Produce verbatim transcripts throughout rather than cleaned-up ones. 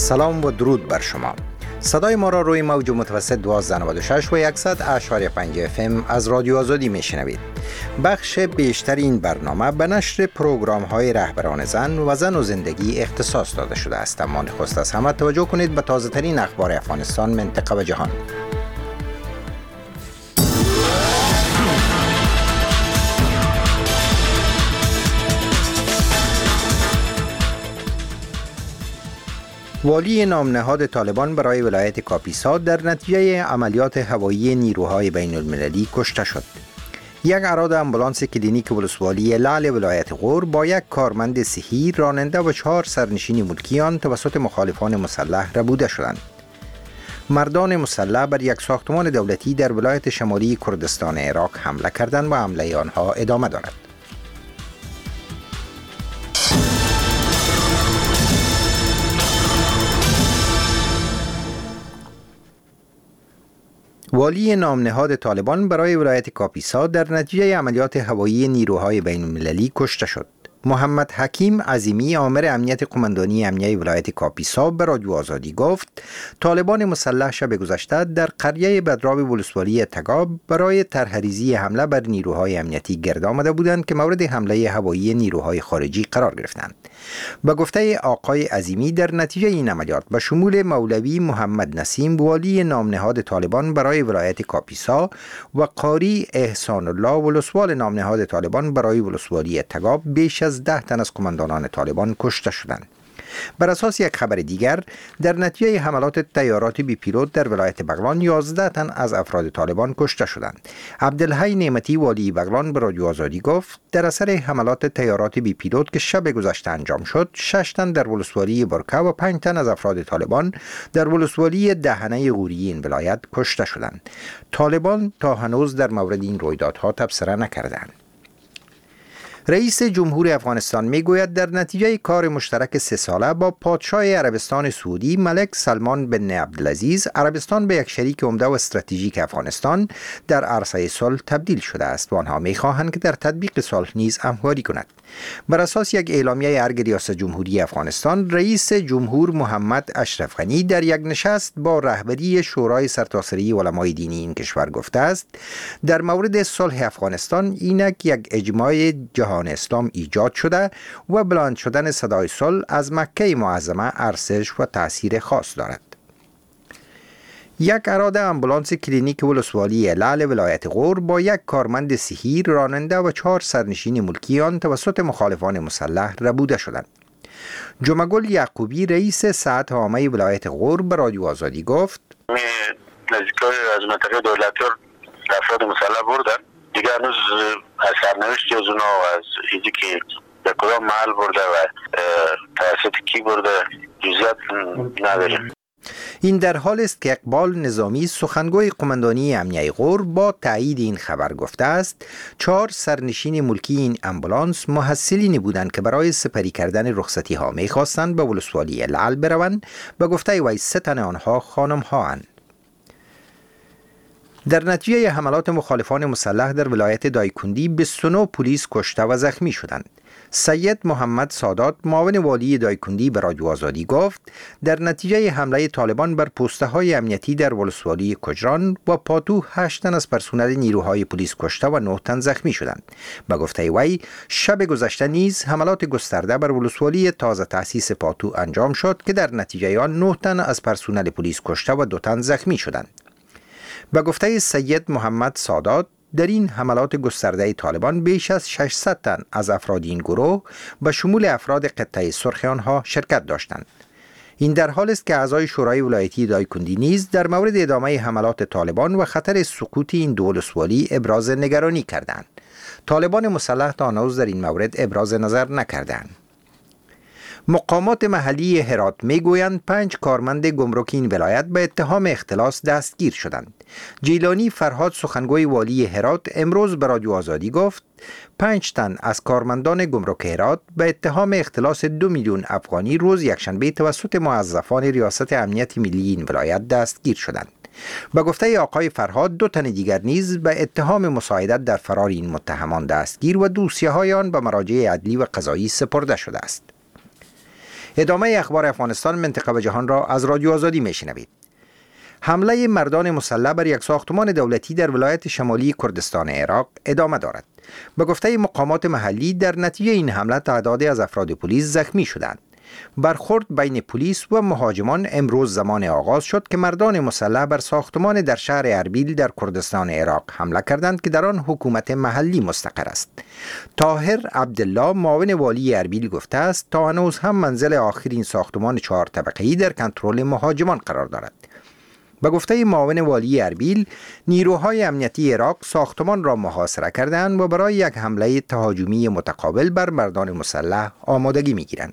سلام و درود بر شما. صدای ما را روی موج متوسط دوازده نود و شش و صد اشاری پنج اف ام از رادیو آزادی میشنوید. بخش بیشتر این برنامه به نشر پروگرام های رهبران زن و زن و زندگی اختصاص داده شده است. اما نخست از همه توجه کنید به تازه ترین اخبار افغانستان، منطقه و جهان. والی نامنهاد طالبان برای ولایت کاپیسا در نتیجه عملیات هوایی نیروهای بین المللی کشته شد. یک اراد امبولانس کلینیک ولسوالی لعل ولایت غور با یک کارمند صحی، راننده و چهار سرنشین ملکی آن توسط مخالفان مسلح ربوده شدند. مردان مسلح بر یک ساختمان دولتی در ولایت شمالی کردستان عراق حمله کردند و حمله آنها ادامه دارد. والی نامنهاد طالبان برای ولایت کاپیسا در نتیجه عملیات هوایی نیروهای بین المللی کشته شد. محمد حکیم عظیمی، آمر امنیت قماندانی امنیه ولایت کاپیسا، به رادیو آزادی گفت طالبان مسلح شب گذشته در قریه بدراب ولسوالی تگاب برای طرح‌ریزی حمله بر نیروهای امنیتی گرد آمده بودند که مورد حمله هوایی نیروهای خارجی قرار گرفتند. به گفته آقای عظیمی، در نتیجه این عملیات به شمول مولوی محمد نسیم، والی نامنهاد طالبان برای ولایت کاپیسا، و قاری احسان الله، ولسوال نامنهاد طالبان برای ولسوالی تگاب، بیش از ده تن از قماندانان طالبان کشته شدند. بر اساس یک خبر دیگر، در نتیجه حملات طیارات بی پیلوت در ولایت بغلان، یازده تن از افراد طالبان کشته شدند. عبدالحی نعمتی، والی بغلان، به رادیو آزادی گفت در اثر حملات طیارات بی پیلوت که شب گذشته انجام شد، شش تن در ولسوالی برکه و پنج تن از افراد طالبان در ولسوالی دهنه غوریه این ولایت کشته شدند. طالبان تا هنوز در مورد این رویدادها تبصره نکردند. رئیس جمهور افغانستان میگوید در نتیجه کار مشترک سه ساله با پادشاه عربستان سعودی ملک سلمان بن عبدالعزیز، عربستان به یک شریک عمده و استراتژیک افغانستان در عرصه صلح تبدیل شده است و آنها میخواهند که در تطبیق صلح نیز همکاری کند. بر اساس یک اعلامیه ارگ ریاست جمهوری افغانستان، رئیس جمهور محمد اشرف غنی در یک نشست با رهبری شورای سرتاسری علمای دینی این کشور گفته است در مورد صلح افغانستان اینک یک اجماع جهانی اسلام ایجاد شده و بلند شدن صدای صلح از مکه معظمه ارزش و تأثیر خاص دارد. یک اراده امبولانس کلینیک ولسوالی لعل ولایت غور با یک کارمند صحی، راننده و چهار سرنشین ملکی آن توسط مخالفان مسلح ربوده شدند. جمعگل یعقوبی، رئیس ساعت عامه ولایت غور، به رادیو آزادی گفت نزدیکای از منطقه دولتیار افراد مسلح بردن. دیگه هنوز از سرنوشتی از اونا و از ایزی که به کدام محل برده و توسط کی برده جزئیات نداریم. این در حال است که اقبال نظامی، سخنگوی قماندانی امنیه غور، با تایید این خبر گفته است چهار سرنشین ملکی این امبولانس محصلینی بودند که برای سپری کردن رخصتی ها میخواستند به ولسوالی لعل بروند. به گفته وی سه تن آنها خانم ها اند. در نتیجه حملات مخالفان مسلح در ولایت دایکندی بیست و نه پلیس کشته و زخمی شدند. سید محمد سادات، معاون والی دایکندی، به رادیو آزادی گفت در نتیجه حمله طالبان بر پوسته های امنیتی در ولسوالی کجران و پاتو، هشت تن از پرسنل نیروهای پلیس کشته و نه تن زخمی شدند. به گفته وی، شب گذشته نیز حملات گسترده بر ولسوالی تازه تأسیس پاتو انجام شد که در نتیجه آن نه تن از پرسنل پلیس کشته و دو تن زخمی شدند. به گفته سید محمد سادات، در این حملات گسترده طالبان بیش از ششصد تن از افراد این گروه به شمول افراد قطعه سرخ آنها شرکت داشتند. این در حال است که اعضای شورای ولایتی دایکندی نیز در مورد ادامه حملات طالبان و خطر سقوط این دو ولسوالی ابراز نگرانی کردند. طالبان مسلح تا هنوز در این مورد ابراز نظر نکردند. مقامات محلی هرات میگویند پنج کارمند گمرک این ولایت به اتهام اختلاس دستگیر شدند. جیلانی فرهاد، سخنگوی والی هرات، امروز به رادیو آزادی گفت پنج تن از کارمندان گمرک هرات به اتهام اختلاس دو میلیون افغانی روز یکشنبه توسط موظفان ریاست امنیت ملی این ولایت دستگیر شدند. به گفته آقای فرهاد، دو تن دیگر نیز به اتهام مساعدت در فرار این متهمان دستگیر و دوسیه های آن به مراجع عدلی و قضایی سپرده شده است. ادامه اخبار افغانستان، منطقه و جهان را از رادیو آزادی میشنوید. حمله مردان مسلح بر یک ساختمان دولتی در ولایت شمالی کردستان عراق ادامه دارد. به گفته مقامات محلی، در نتیجه این حمله تعدادی از افراد پلیس زخمی شدند. برخورد بین پلیس و مهاجمان امروز زمان آغاز شد که مردان مسلح بر ساختمان در شهر اربیل در کردستان عراق حمله کردند که در آن حکومت محلی مستقر است. طاهر عبدالله، معاون والی اربیل، گفته است تا هنوز هم منزل آخرین ساختمان چهار طبقه‌ای در کنترل مهاجمان قرار دارد. به گفته معاون والی اربیل، نیروهای امنیتی عراق ساختمان را محاصره کردند و برای یک حمله تهاجمی متقابل بر مردان مسلح آمادگی می‌گیرند.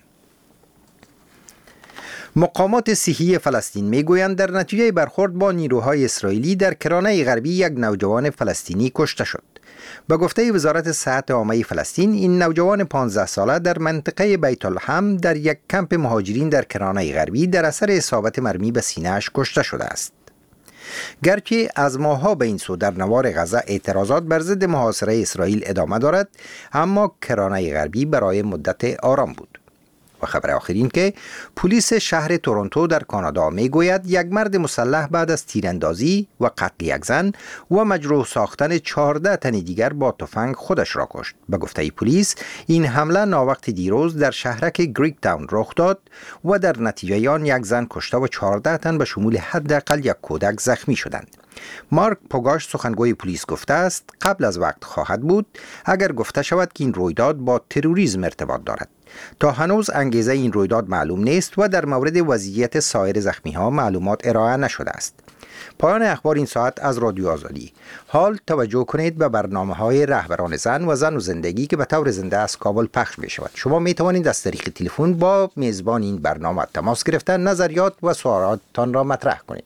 مقامات صحی فلسطین میگویند در نتیجه برخورد با نیروهای اسرائیلی در کرانه غربی یک نوجوان فلسطینی کشته شد. به گفته وزارت صحت عامه فلسطین، این نوجوان پانزده ساله در منطقه بیت الحم در یک کمپ مهاجرین در کرانه غربی در اثر اصابت مرمی به سینه‌اش کشته شده است. گرچه از ماه‌ها به این سو در نوار غزه اعتراضات بر ضد محاصره اسرائیل ادامه دارد، اما کرانه غربی برای مدت آرام بود. و خبر آخرین که پلیس شهر تورنتو در کانادا میگوید یک مرد مسلح بعد از تیراندازی و قتل یک زن و مجروح ساختن چهارده تن دیگر با تفنگ خودش را کشت. به گفته پلیس، این حمله ناوقت دیروز در شهرک گریک تاون رخ داد و در نتیجه آن یک زن کشته و چهارده تن به شمول حداقل یک کودک زخمی شدند. مارک پوگاش، سخنگوی پلیس، گفته است قبل از وقت خواهد بود اگر گفته شود که این رویداد با تروریسم ارتباط دارد. تا هنوز انگیزه این رویداد معلوم نیست و در مورد وضعیت سایر زخمی‌ها معلومات ارائه نشده است. پایان اخبار این ساعت از رادیو آزادی. حال توجه کنید به برنامه‌های رهبران زن و زن و زندگی که به طور زنده از کابل پخش می‌شود. شما می‌توانید از طریق تلفن با میزبان این برنامه تماس گرفته نظریات و سوالاتتان را مطرح کنید.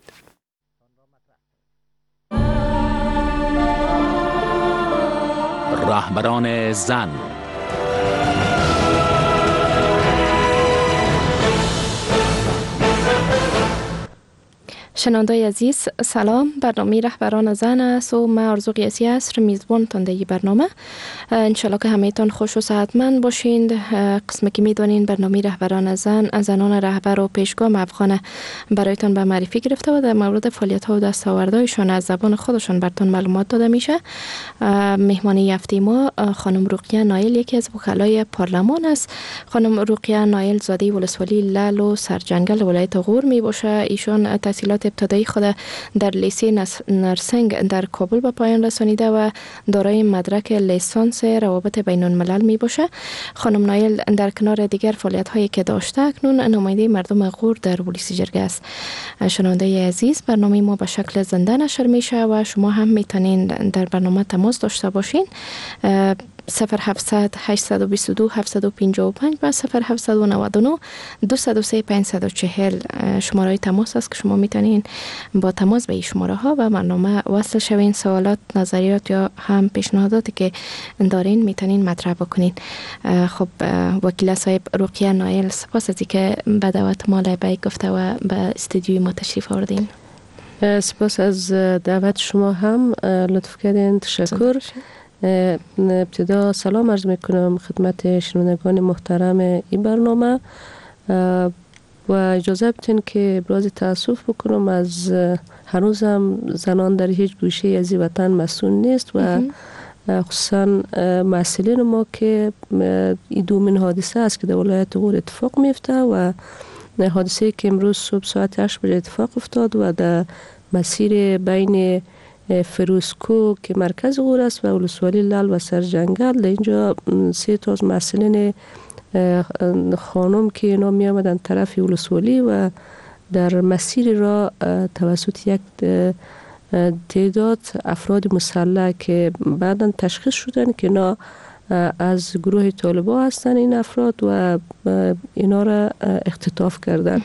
رهبران زن. شنوندای عزیز، سلام. برنامه رهبران زن است و من آرزو قیاسی هستم، میزبانتان در این برنامه. انشالله که همه‌تان خوش و صحتمند باشین. قسمی که میدونین برنامه رهبران زن از زنان رهبر و پیشگام افغان برایتان به معرفی گرفته و در مورد فعالیت‌ها و دستاوردهایشان از زبان خودشان براتون معلومات داده میشه. مهمانی هفته ما خانم رقیه نایل، یکی از وکلای پارلمان است. خانم رقیه نایل زاده ولسوالی لال و سرجنگل ولایت غور می باشه. ایشون تحصیلات ابتدایی خود در لیسه نرسنگ در کابل به پایان رسانیده و دارای مدرک لیسانس روابط بین الملل می باشه. خانم نایل در کنار دیگر فعالیت هایی که داشته اکنون نماینده مردم غور در ولسی جرگه است. شنونده عزیز، برنامه ما به شکل زنده نشر میشه و شما هم میتونین در برنامه تماس داشته باشین. صفر هفتصد هشتصد و بیست و دو هفتصد و پنجاه و پنج و صفر هفتصد و نود و نه دویست و سه پانصد و چهل شماره تماس است که شما میتونین با تماس به این شماره ها و برنامه وصل شوین. سوالات، نظریات یا هم پیشنهاداتی که دارین میتونین مطرح بکنین. خب وکیل صاحب رقیه نایل، سپاس از اینکه به دعوت ما لبیک گفته و به استودیوی ما تشریف آوردین. سپاس از دعوت شما هم، لطف کردین. تشکر. ابتدا سلام عرض میکنم خدمت شنوندگان محترم این برنامه و اجازه بدین که ابراز تاسف بکنم از هنوز هم زنان در هیچ گوشه از این وطن مسئول نیست و خصوصا مسئولین ما که این دومین حادثه است که در ولایت غور اتفاق میفته و حادثه که امروز صبح ساعت هشت بجه اتفاق افتاد و در مسیر بین فروسکو که مرکز غور است و ولسوالی لال و سرجنگل، در اینجا سه تا از مسئولین خانم که اینا می آمدن طرف ولسوالی و در مسیر را توسط یک تعداد افراد مسلح که بعداً تشخیص شدن که اینا از گروه طالبان هستن این افراد و اینا را اختطاف کردن.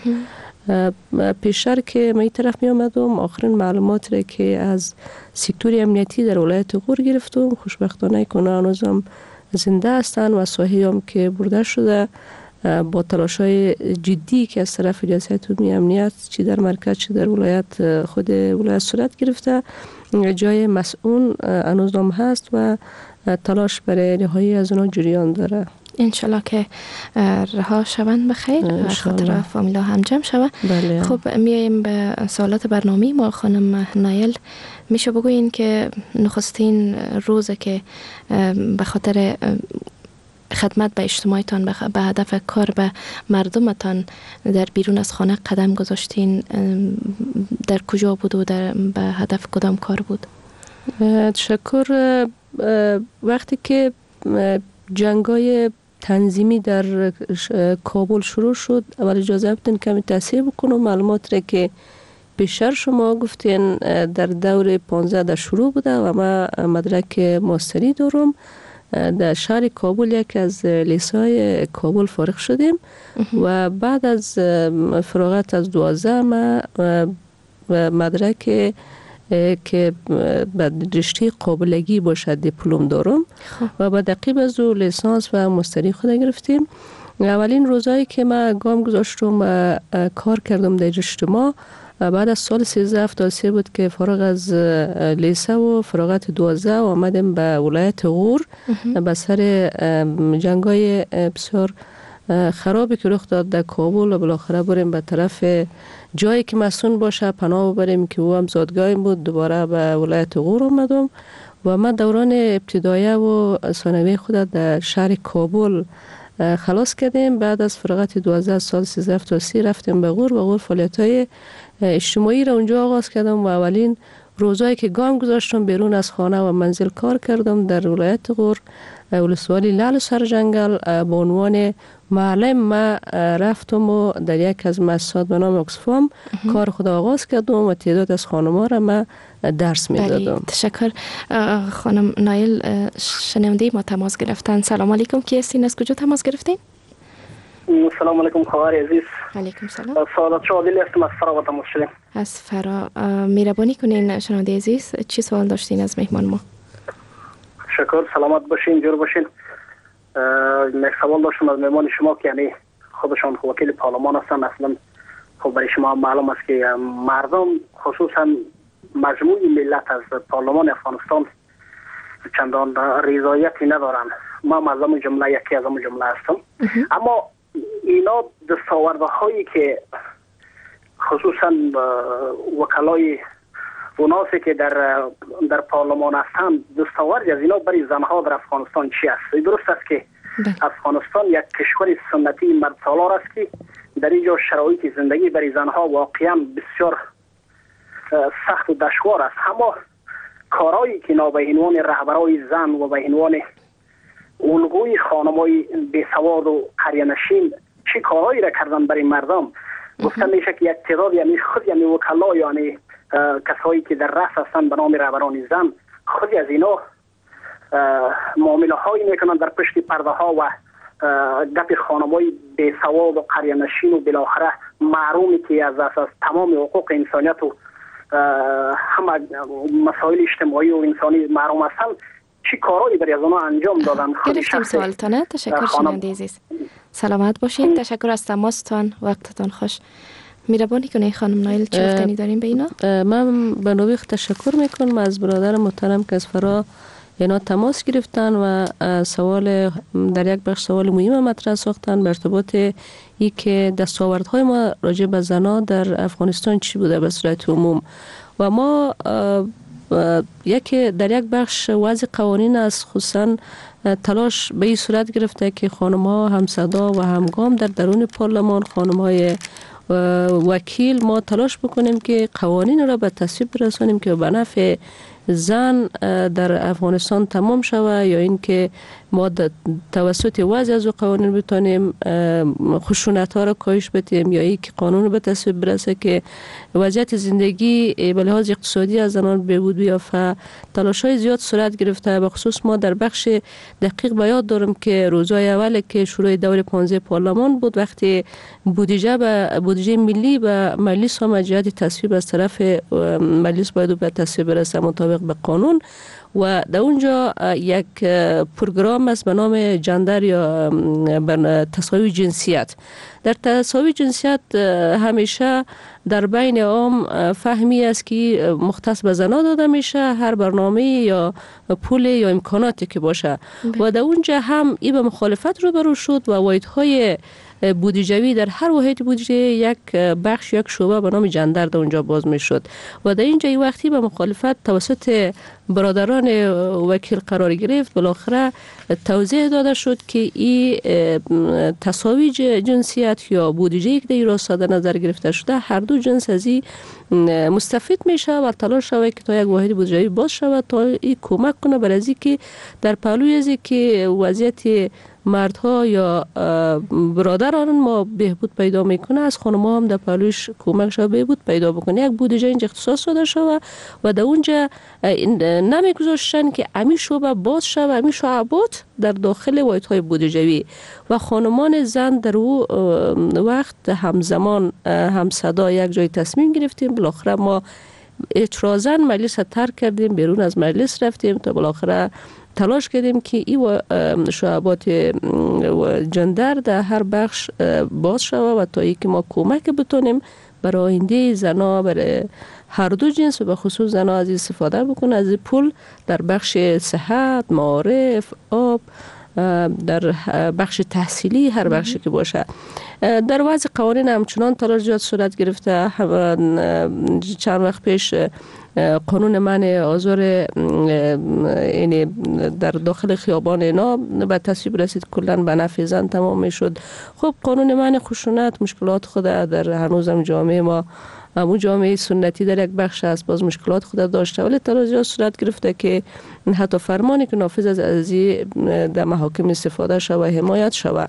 پیشتر که من این طرف می آمدم آخرین معلومات را که از سکتور امنیتی در ولایت غور گرفتم، خوشبختانه که اونا هنوز هم زنده هستن و صحیح هم که برده شده با تلاش های جدی که از طرف ریاست عمومی امنیت چی در مرکز چی در ولایت خود ولایت صورت گرفته. جای مسئول هنوز هم هست و تلاش برای رهایی از اونا جریان داره. انشالله که رها شوند بخیر و خاطر فامیلا هم جمع شود. بله. خب میایم به سوالات برنامه ما. خانم نایل میشه بگوین که نخستین روزه که به خاطر خدمت به اجتماعتان به هدف کار به مردمتان در بیرون از خانه قدم گذاشتین در کجا بود و در به هدف کدام کار بود؟ تشکر. وقتی که جنگای تنظیمی در کابل شروع شد، اول اجازه بدین کمی تصحیح بکنم معلومات را که بیشتر شما گفتین در دور پانزده در شروع بوده و ما مدرک ماستری دارم. در شهر کابل یک از لیسای کابل فارغ شدیم و بعد از فراغت از دوازده ما مدرک که به رشته قابلگی باشد دیپلم دارم و با دقیق از او لیسانس و ماستری خود گرفتیم. اولین روزایی که ما گام گذاشتم و کار کردم در اجتماع بعد از سال سیزده هفتاد و سه بود که فارغ از لیسه و فراغت دوازده و آمدیم به ولایت غور به سر جنگای بسیار خرابی که رخ داد در کابل و بالاخره بریم به طرف جایی که مسون باشه پناه بریم که او هم زادگاهیم بود. دوباره به ولایت غور آمدم و ما دوران ابتدایه و ثانوی خود در شهر کابل خلاص کردیم. بعد از فراغت دوازده سال سیزده هفتاد و سه رفتیم به غور و غور فعالیت‌های اجتماعی را اونجا آغاز کردم و اولین روزایی که گام گذاشتم بیرون از خانه و منزل کار کردم در ولایت غور ولسوالی لعل سرجنگل به عنوان معلم ما رفتم و در یک از مؤسسات به نام اکسفام کار خود آغاز کردم و تعداد از خانم‌ها را ما درس میدادم. تشکر. خانم نایل شنونده ما تماس گرفتن. سلام علیکم، کی هستین؟ از کجا تماس گرفتین؟ سلام علیکم خواهر عزیز. علیکم سلام. سوالات شادی هستم از فرا تماس شدیم. از فرا. مهربانی کنین شنونده عزیز چی سوال داشتین از مهمان ما؟ شکر. سلامت باشین، جور باشین. یک سوال داشتم از مهمان شما که یعنی خودشان وکیل پارلمان هستن. اصلا خب برای شما معلوم است که مردم خصوصا مجموعی ملت از پارلمان افغانستان چندان رضایتی ندارن. ما مردم جمله یکی از اون جمله هستم. اما اینا دستاوردهایی که خصوصا وکلای اوناسی که در در پارلمان هستند دستاورد از اینا برای زنها در افغانستان چی است؟ درست است که افغانستان یک کشور سنتی مرد سالار است که در اینجا شرایط زندگی برای زنها واقعا بسیار سخت و دشوار است. اما کارهایی که اینا به عنوان رهبرای زن و به عنوان الگوی خانمای بیسواد و قریه‌نشین چه کارهایی را کردن برای مردم؟ گفتن میشه که یک تعداد یعنی خود یعنی وکلا یعنی کسایی که در رأس هستند به نام رهبران زن خود از اینا معامله هایی میکنن در پشت پرده ها و گپ خانمای بیسواد و قریه‌نشین و بالاخره محرومی که از اساس تمام حقوق انسانیت و همه مسائل اجتماعی و انسانی محروم هستند چی کارهایی برای از اونا انجام دادن؟ گرفتیم سوالتانه. تشکر شنونده عزیز. سلامت باشین. تشکر از تماستان. وقتتان خوش. مهربانی کنید خانم نایل چه گفتنی داریم به اینا؟ من به نوبه تشکر میکنم از برادر محترم که از فرا اینا تماس گرفتن و سوال در یک بخش سوال مهم مطرح ساختن به ارتباط ای که دستاوردهای ما راجع به زنها در افغانستان چی بوده به صورت عموم. و ما یک در یک بخش وضع قوانین از خصوصا تلاش به این صورت گرفته که خانم ها هم صدا و همگام در درون پارلمان، خانم های وکیل، ما تلاش بکنیم که قوانین را به تصویب برسانیم که به نفع زن در افغانستان تمام شود یا اینکه ما توسط وضع از قوانین بتونیم خشونت ها را کاهش بدیم یا اینکه قانون به تصویب برسه که وضعیت زندگی به لحاظ اقتصادی از زنان بهبود بیافته. تلاش های زیاد صورت گرفته. به خصوص ما در بخش دقیق به یاد دارم که روزهای اول که شروع دور پانزده پارلمان بود وقتی بودجه به بودجه ملی به مجلس آمد جهت تصویب از طرف مجلس باید به تصویب برسه مطابق مطابق به قانون و در اونجا یک پروگرام است به نام جندر یا تساوی جنسیت. در تساوی جنسیت همیشه در بین عام فهمی است که مختص به زنان داده میشه، هر برنامه یا پول یا امکاناتی که باشه و در اونجا هم ای به مخالفت روبرو شد و واحدهای بودجوی در هر واحد بودجه یک بخش یک شعبه به نام جندر در اونجا باز می شد و در اینجا ای وقتی به مخالفت توسط برادران وکیل قرار گرفت، بالاخره توضیح داده شد که این تساوی جنسیت یا بودجه که در راستا در نظر گرفته شده هر دو جنس از این مستفید میشه و تلاش شود که تا یک واحد بودجوی باز شود تا این کمک کنه برای از که در پهلوی از که وضعیت مردها یا برادران ما بهبود پیدا میکنه، از خانم‌ها هم در پهلویش کمک شود بهبود پیدا بکنه. یک بودجه اینجا اختصاص داده شود و در اونجا نمیگذاشتن که امی شعبه باز شود، امی شعبات در داخل واحدهای بودجوی و خانمان زن در او وقت همزمان هم صدا یک جای تصمیم گرفتیم. بالاخره ما اعتراضاً مجلس ترک کردیم، بیرون از مجلس رفتیم تا بالاخره تلاش کردیم که این شعبات جندر در هر بخش باز شود و تا ای که ما کمک بتونیم برای آینده زنا، برای هر دو جنس و به خصوص زنا از استفاده بکنه از پول در بخش صحت، معارف، آب، در بخش تحصیلی هر بخشی که باشه. در وضع قوانین همچنان تلاش زیاد صورت گرفته. چند وقت پیش قانون منع آزار یعنی در داخل خیابان اینا به تصویب رسید، کلا به نفع زن تمام میشد. خب قانون منع خشونت مشکلات خود در هنوزم جامعه ما، همون جامعه سنتی در یک بخش است، باز مشکلات خود داشته، ولی تلاش زیاد صورت گرفته که حتی فرمانی که نافذ از ازی در محاکم استفاده شود و حمایت شود.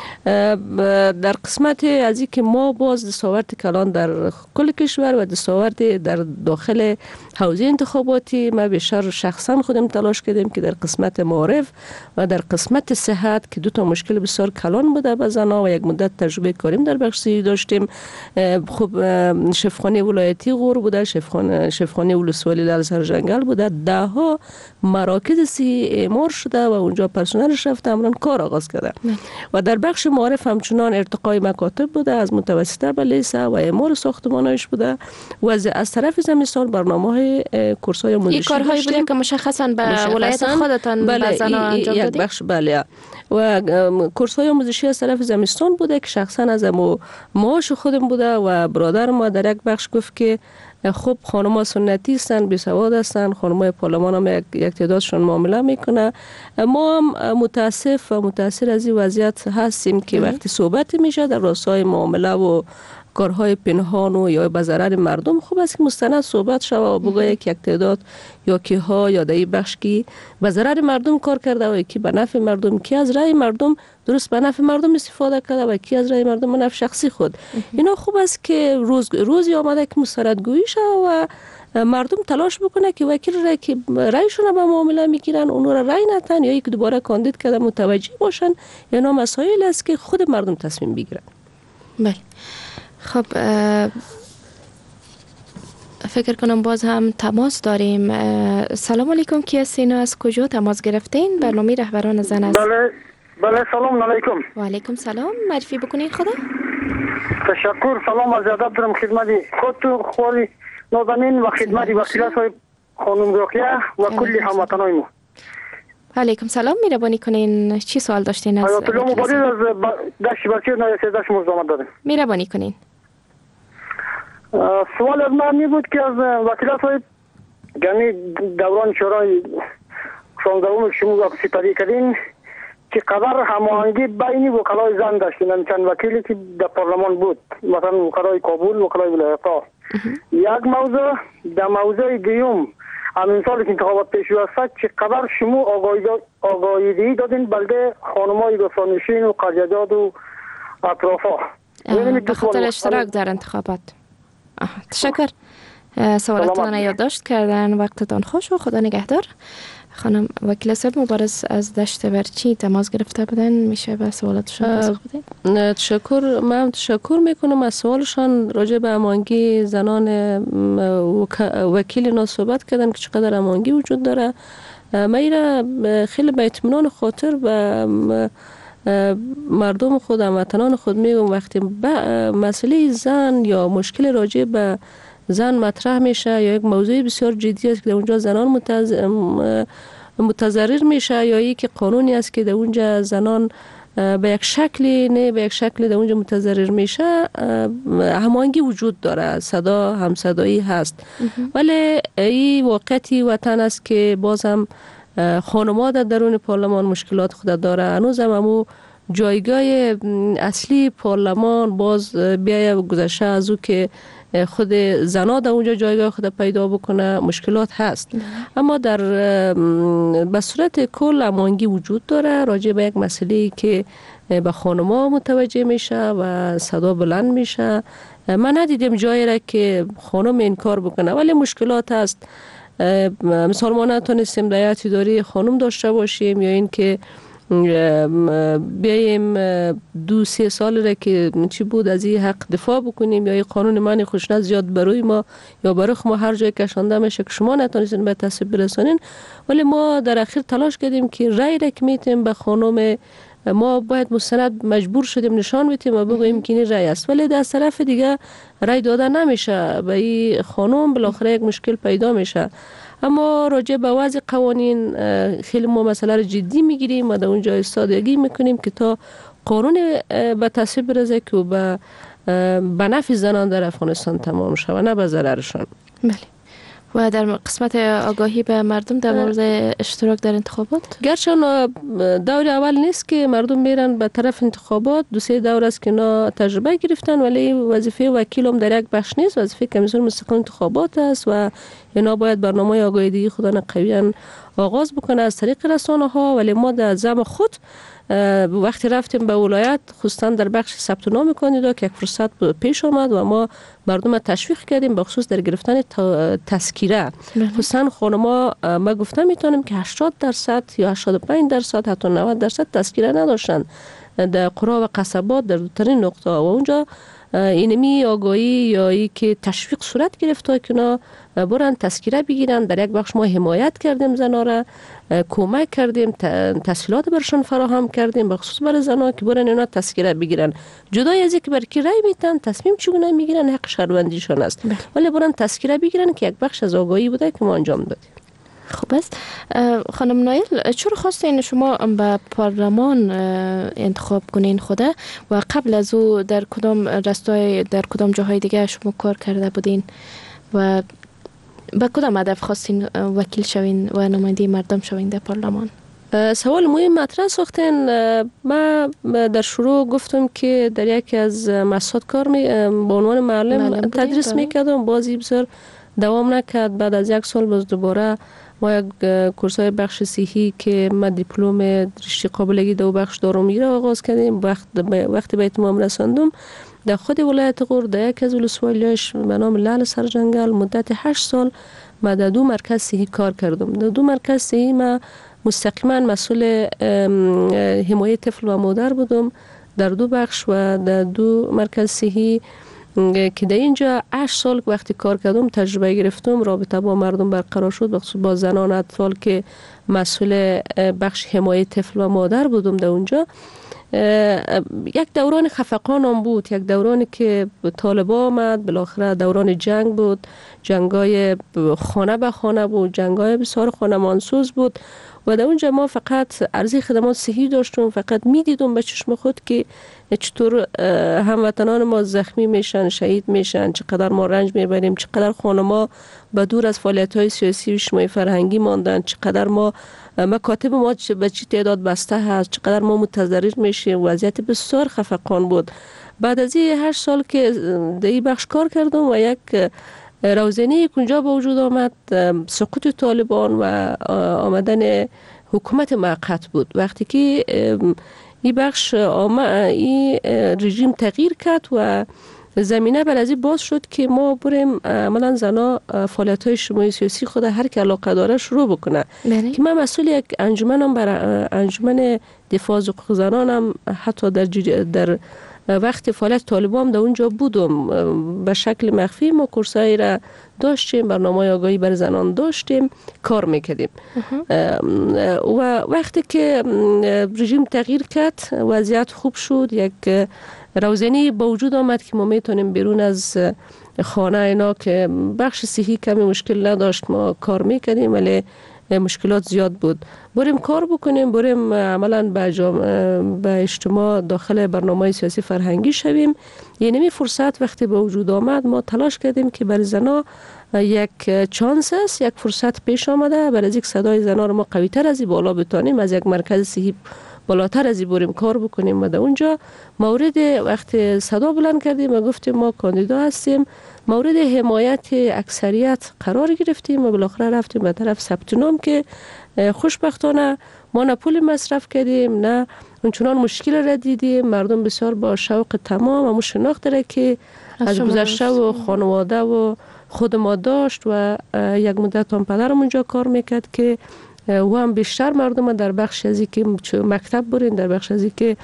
در قسمت از این که ما باز دستاورد کلان در کل کشور و دستاورد در داخل حوزه انتخاباتی ما بیشتر شخصا خودم تلاش کردیم که در قسمت معارف و در قسمت صحت که دو تا مشکل بسیار کلان بوده به زنا و یک مدت تجربه کاریم در بخش داشتیم. خب شفاخانه ولایتی غور بوده، شفاخانه شفاخانه ولسوالی لال سر جنگل بوده، ده ها مراکز صحی اعمار شده و اونجا پرسنلش رفته امران کار آغاز کرده و در بخش معارف همچنان ارتقای مکاتب بوده، از متوسطه به لیسه و اعمار ساختمانایش بوده و از طرف زمستان برنامه‌های کورس‌های آموزشی این کارهایی بوده که مشخصاً به ولایت خودتان بله به زنان انجام دادید؟ یک بخش بله و کورس‌های آموزشی از طرف زمستان بوده که شخصاً از امو معاش خودم بوده و برادر ما در یک بخش گفت که خب خانم‌ها سنتی هستند، بی سواد هستند، خانم‌های پارلمان هم یک, یک تعدادشون معامله میکنه. ما هم متاسف و متاثر از این وضعیت هستیم که وقتی صحبت میشه در راستای معامله و کارهای پنهان و یا به ضرر مردم، خوب است که مستند صحبت شود و بگوید که یک تعداد یا که ها یا در این بخش کی به ضرر مردم کار کرده و کی به نفع مردم، کی از رأی مردم درست به نفع مردم استفاده کرده و کی از رأی مردم به نفع شخصی خود. اینا خوب است که روز روزی آمده که مستندگویی شود و مردم تلاش بکنه که وکیل رای که رایشون به معامله میگیرن اون را رای نتن یا یک دوباره کاندید کرده متوجه باشن. اینا مسائل است که خود مردم تصمیم بگیرن. بله. خب فکر کنم باز هم تماس داریم. سلام علیکم، کی هستین و از کجا تماس گرفتین؟ برنامه رهبران زن است. بله بله سلام علیکم. و علیکم سلام، معرفی بکنین خدا. تشکر، سلام از ادب دارم خدمت خودتون خوالی نازنین و خدمت وکیلات های خانم راقیه و کلی هموطنای ما. علیکم سلام، مهربانی کنین چی سوال داشتین از آیت الله مبارک از دشت بچه نایه سیزده شما زمان داریم. مهربانی کنین. سوال از من می بود که از وکیلات های یعنی دوران شورای شانزدهم که شما سپری کردین که قدر هماهنگی بین وکلای زن داشتین، چند وکیلی که در پارلمان بود، مثلا وکلای کابل، وکلای ولایت‌ها. یک موضوع در موضوع دیوم همین سال که انتخابات پیش است چه قدر شما آگاهی دادین بلده خانمای گسانشین و قریجات و اطرافا به خاطر اشتراک در انتخابات. تشکر، سوالاتان یادداشت کردن. وقتتان خوش و خدا نگهدار. خانم وکیل صاحب مبارز از دشت برچی تماس گرفته بودن، میشه به سوالاتشون پاسخ بدین؟ تشکر. من تشکر میکنم از سوالشان. راجع به امانگی زنان وکیل اینا صحبت کردن که چقدر امانگی وجود داره. من ایره خیلی به اطمینان خاطر به مردم خود، هموطنان خود میگم وقتی مسئله زن یا مشکل راجع به زن مطرح میشه یا یک موضوع بسیار جدی است که در اونجا زنان متز... متضرر میشه یا یک قانونی است که در اونجا زنان به یک شکلی نه به یک شکلی در اونجا متضرر میشه، هماهنگی وجود داره، صدا هم صدایی هست. ولی این واقعیتی وطن است که بازم خانم‌ها در درون پارلمان مشکلات خود داره. هنوز هم همو جایگاه اصلی پارلمان باز بیایه گذشته از او که خود زنا در اونجا جایگاه خود پیدا بکنه مشکلات هست. اما در به صورت کل هماهنگی وجود داره راجع به یک مسئله که به خانم‌ها متوجه میشه و صدا بلند میشه. من ندیدم جایی را که خانم انکار بکنه، ولی مشکلات هست. مثال ما نتونستیم در هیئت اداره خانم داشته باشیم یا این که بیاییم دو سه سال را که چی بود از این حق دفاع بکنیم یا این قانون من خوشنط زیاد برای ما یا برای ما هر جای کشانده میشه که شما نتونستین به تصویب برسانین. ولی ما در اخیر تلاش کردیم که رای را که میتیم به خانم ما باید مستند مجبور شدیم نشان بدیم و بگوییم که این رای است، ولی در طرف دیگه رای داده نمیشه به این خانم، بالاخره یک مشکل پیدا میشه. اما راجع به وضع قوانین خیلی ما مسئله رو جدی میگیریم و در اونجا ایستادگی میکنیم که تا قانون به تصویب برسه که به به نفع زنان در افغانستان تمام شود و نه به ضررشان. بله. و در قسمت آگاهی به مردم در مورد اشتراک در انتخابات، گرچه دور اول نیست که مردم میرن به طرف انتخابات، دو سه دور است که اینا تجربه گرفتن، ولی وظیفه وکیل هم در یک بخش نیست، وظیفه کمیسیون مستقل انتخابات است و اینا باید برنامه آگاهی خودن قویاً آغاز بکنه از طریق رسانه ها. ولی ما در زم خود وقتی رفتیم به ولایت خصوصا در بخش ثبت نام کاندیدا که یک فرصت پیش آمد و ما مردم تشویق کردیم به خصوص در گرفتن تذکره. خصوصا خانم‌ها ما گفتم میتونیم که هشتاد درصد یا هشتاد و پنج درصد حتی نود درصد تذکره نداشتن در قرى و قصبات در دوترین نقطه و اونجا اینمی آگاهی یا ای که تشویق صورت گرفته که اینا برن تذکره بگیرن. در یک بخش ما حمایت کردیم زنا را، کمک کردیم، تسهیلات برشان فراهم کردیم به خصوص برای زنا که برن اینا تذکره بگیرن. جدای از اینکه برکی رای میتن تصمیم چگونه میگیرن حق شهروندیشان است، ولی برن تذکره بگیرن که یک بخش از آگاهی بوده که ما انجام دادیم. خوب است. خانم نایل، چرا خواستین شما به پارلمان انتخاب کنین خوده و قبل از او در کدام رستای در کدام جاهای دیگه شما کار کرده بودین و به کدام هدف خواستین وکیل شوین و نماینده مردم شوین در پارلمان؟ سوال مهم مطرح ساختین. ما در شروع گفتم که در یکی از مؤسسات کار می به عنوان معلم تدریس میکردم، بازی بسیار دوام نکرد. بعد از یک سال باز دوباره ما یک کورسای بخش صحی که ما دیپلم رشته قابلگی دو بخش دارم میره آغاز کردیم. وقت وقتی به اتمام رساندم در خود ولایت غور در یک از ولسوالیاش به نام لعل سرجنگل مدت هشت سال ما در دو مرکز صحی کار کردم. در دو مرکز صحی ما مستقیما مسئول حمایت طفل و مادر بودم در دو بخش و در دو مرکز صحی که در اینجا هشت سال وقتی کار کردم تجربه گرفتم، رابطه با مردم برقرار شد، بخصوص با زنان اطفال که مسئول بخش حمایت طفل و مادر بودم در اونجا. یک دوران خفقان هم بود، یک دورانی که طالبا آمد، بالاخره دوران جنگ بود، جنگای خانه به خانه بود، جنگای بسیار خانمانسوز بود و در اونجا ما فقط عرضه خدمات صحی داشتم، فقط میدیدم به چشم خود که چطور هموطنان ما زخمی میشن، شهید میشن، چقدر ما رنج میبریم، چقدر خانما به دور از فعالیت‌های سیاسی و اجتماعی فرهنگی ماندن، چقدر ما مکاتب ما به چی تعداد بسته هست، چقدر ما متضرر میشیم. وضعیت بسیار خفقان بود. بعد از این هشت سال که در این بخش کار کردم و یک روزنه اونجا به وجود آمد، سقوط طالبان و آمدن حکومت موقت بود. وقتی که این بخش این رژیم تغییر کرد و زمینه بر ازی باز شد که ما بریم عملا زنا فعالیت های اجتماعی سیاسی خود هر که علاقه داره شروع بکنه. بله. که من مسئول یک انجمنم بر انجمن دفاع از حقوق زنانم حتی در در وقت فعالیت طالبان در اونجا بودم. به شکل مخفی ما کورسایی را داشتیم، برنامه آگاهی بر زنان داشتیم، کار میکردیم. و وقتی که رژیم تغییر کرد وضعیت خوب شد، یک روزنی با وجود آمد که ما میتونیم بیرون از خانه اینا که بخش صحی کمی مشکل نداشت ما کار میکردیم، ولی مشکلات زیاد بود. بریم کار بکنیم، بریم عملا به به اجتماع داخل برنامه سیاسی فرهنگی شویم. یعنی فرصت وقتی به وجود آمد ما تلاش کردیم که برای زنا یک چانس است، یک فرصت پیش آمده برای از یک صدای زنا رو ما قوی تر از این بالا بتانیم، از یک مرکز صحی بالاتر از این بریم کار بکنیم. و در اونجا مورد وقت صدا بلند کردیم و گفتیم ما کاندیدا هستیم، مورد حمایت اکثریت قرار گرفتیم و بالاخره رفتیم به طرف ثبت نام که خوشبختانه ما نه پول مصرف کردیم نه اونچنان مشکل را دیدیم. مردم بسیار با شوق تمام و شناخت داره که از گذشته و خانواده و خود ما داشت و یک مدت هم پدرم اونجا کار میکرد که و هم بیشتر مردم در بخش ازی که مکتب برین، در بخش ازی که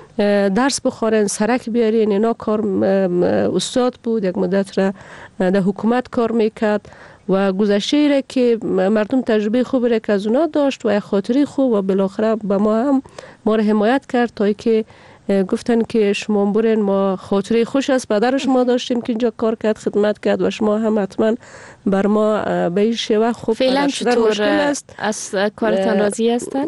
درس بخورن، سرک بیارین، اینا کار استاد بود. یک مدت را در حکومت کار میکرد و گذشته ای را که مردم تجربه خوبی را که از اونا داشت و یک خاطری خوب و بالاخره به ما هم ما را حمایت کرد تا که گفتن که شما برین، ما خاطره خوش از پدر شما داشتیم که اینجا کار کرد، خدمت کرد و شما هم حتما بر ما به این شیوه خوب فعلا چطور است. از کارتان راضی هستن؟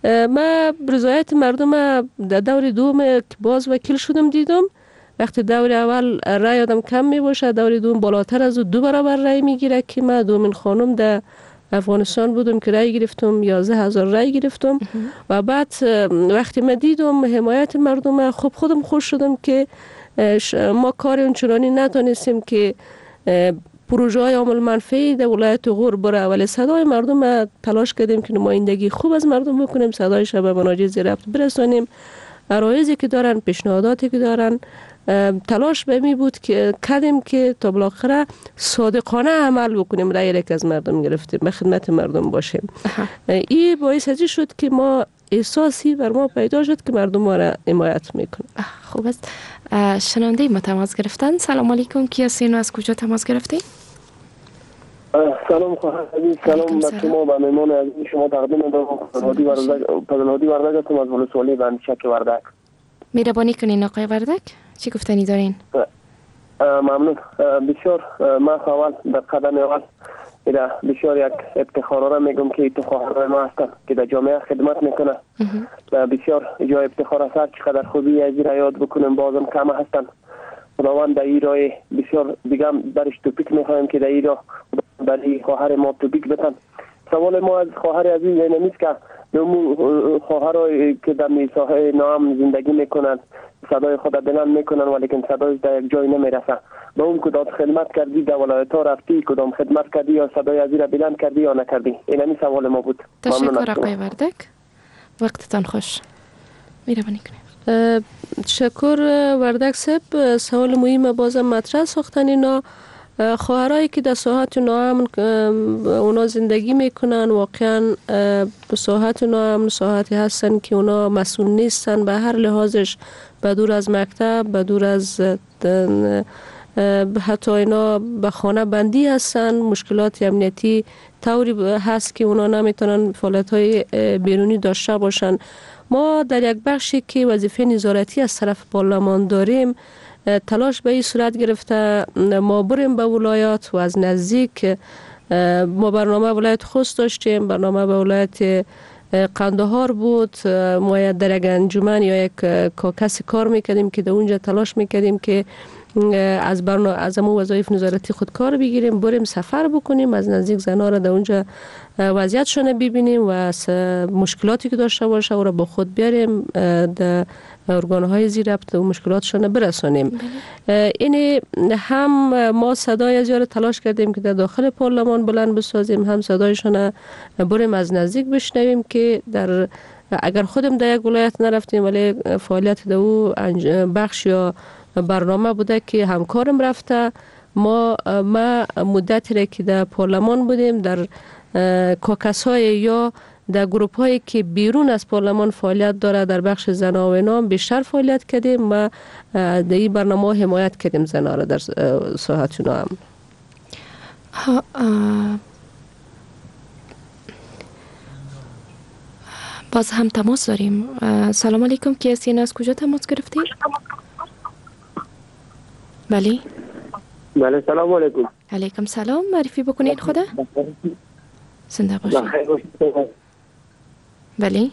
ما رضایت مردم در دور دوم که باز وکیل شدم دیدم. وقتی دور اول رای آدم کم می باشه، دور دوم بالاتر از دو برابر رای میگیره که ما دومین خانم در افغانستان بودم که رای گرفتم، یازده هزار رای گرفتم. و بعد وقتی من دیدم حمایت مردم خب خودم خوش شدم که ما کار اونچنانی نتونستیم که پروژه های عامل منفعی در ولایت غور بره، ولی صدای مردم تلاش کردیم که نمایندگی خوب از مردم بکنیم، صدایش به مناجات ضبط برسانیم، عرایضی که دارن، پیشنهاداتی که دارن. تلاش به می بود که کردیم که تا بالاخره صادقانه عمل بکنیم، رای را که از مردم گرفتیم به خدمت مردم باشیم. این باعث ازی شد که ما احساسی بر ما پیدا شد که مردم ما را حمایت میکنه. خوب است. شنونده ما تماس گرفتن. سلام علیکم، کی هستین و از کجا تماس گرفتین؟ سلام خواهر عزیز، سلام به شما و مهمان عزیز شما تقدیم دارم. پدرهادی وردک هستم از ولسوالی بندشک وردک. مهربانی کنین آقای وردک، چی گفتنی دارین؟ ممنون. بسیار من اول در قدم اول بسیار یک افتخار را میگم که تو خواهرای ما هستن که در جامعه خدمت میکنه. بسیار جای افتخار است، چقدر خوبی از این را یاد بکنم بازم کم هستن. خداوند در این راه بسیار دیگه برش توپیک میخوایم که در این راه برای خواهر ما توپیک بتن. سوال ما از خواهر عزیز اینه نیست که خواهرای که در ساحه نام زندگی میکنن صدای خود بلند میکنن ولی که صدایش در یک جای نمیرسه. به اون کدام خدمت کردی در ولایت ها رفتی، کدام خدمت کردی یا صدای عزیز را بلند کردی یا نکردی؟ این همین سوال ما بود. تشکر آقای وردک، وقتتان خوش. مهربانی کنید. تشکر وردک صاحب. سوال مهم بازم مطرح ساختن. اینا خواهرایی که در ساحت ناامن اونا زندگی میکنن واقعا به ساحت ناامن ساحتی هستن که اونا مسئول نیستن به هر لحاظش، به دور از مکتب، به دور از حتی اینا به خانه بندی هستن. مشکلات امنیتی طوری هست که اونا نمیتونن فعالیت های بیرونی داشته باشن. ما در یک بخشی که وظیفه نظارتی از طرف پارلمان داریم تلاش به این صورت گرفته ما بریم به ولایات و از نزدیک ما برنامه ولایت خوست داشتیم، برنامه به ولایت قندهار بود. ما در یک انجمن یا یک کاکس کار میکردیم که در اونجا تلاش میکردیم که از برنامه از امو وظایف نظارتی خود کار بگیریم، بریم سفر بکنیم، از نزدیک زنا را در اونجا وضعیتشون ببینیم و مشکلاتی که داشته باشه او را با خود بیاریم در ارگان‌های زیربط و مشکلاتشون برسانیم. این هم ما صدای از یار تلاش کردیم که در داخل پارلمان بلند بسازیم، هم صدایشون بریم از نزدیک بشنویم که در اگر خودم در یک ولایت نرفتیم ولی فعالیت در او بخش یا برنامه بوده که همکارم رفته. ما ما مدتی را که در پارلمان بودیم، در کاکس های یا در گروپ هایی که بیرون از پارلمان فعالیت داره در بخش زنا و اینا بیشتر فعالیت کردیم و در این برنامه حمایت کردیم زنا را در ساحت اونا هم. ها باز هم تماس داریم. سلام علیکم، کی هستین؟ از کجا تماس گرفتین؟ بله بله سلام علیکم. علیکم سلام، معرفی بکنید خدا. زنده باشید. بله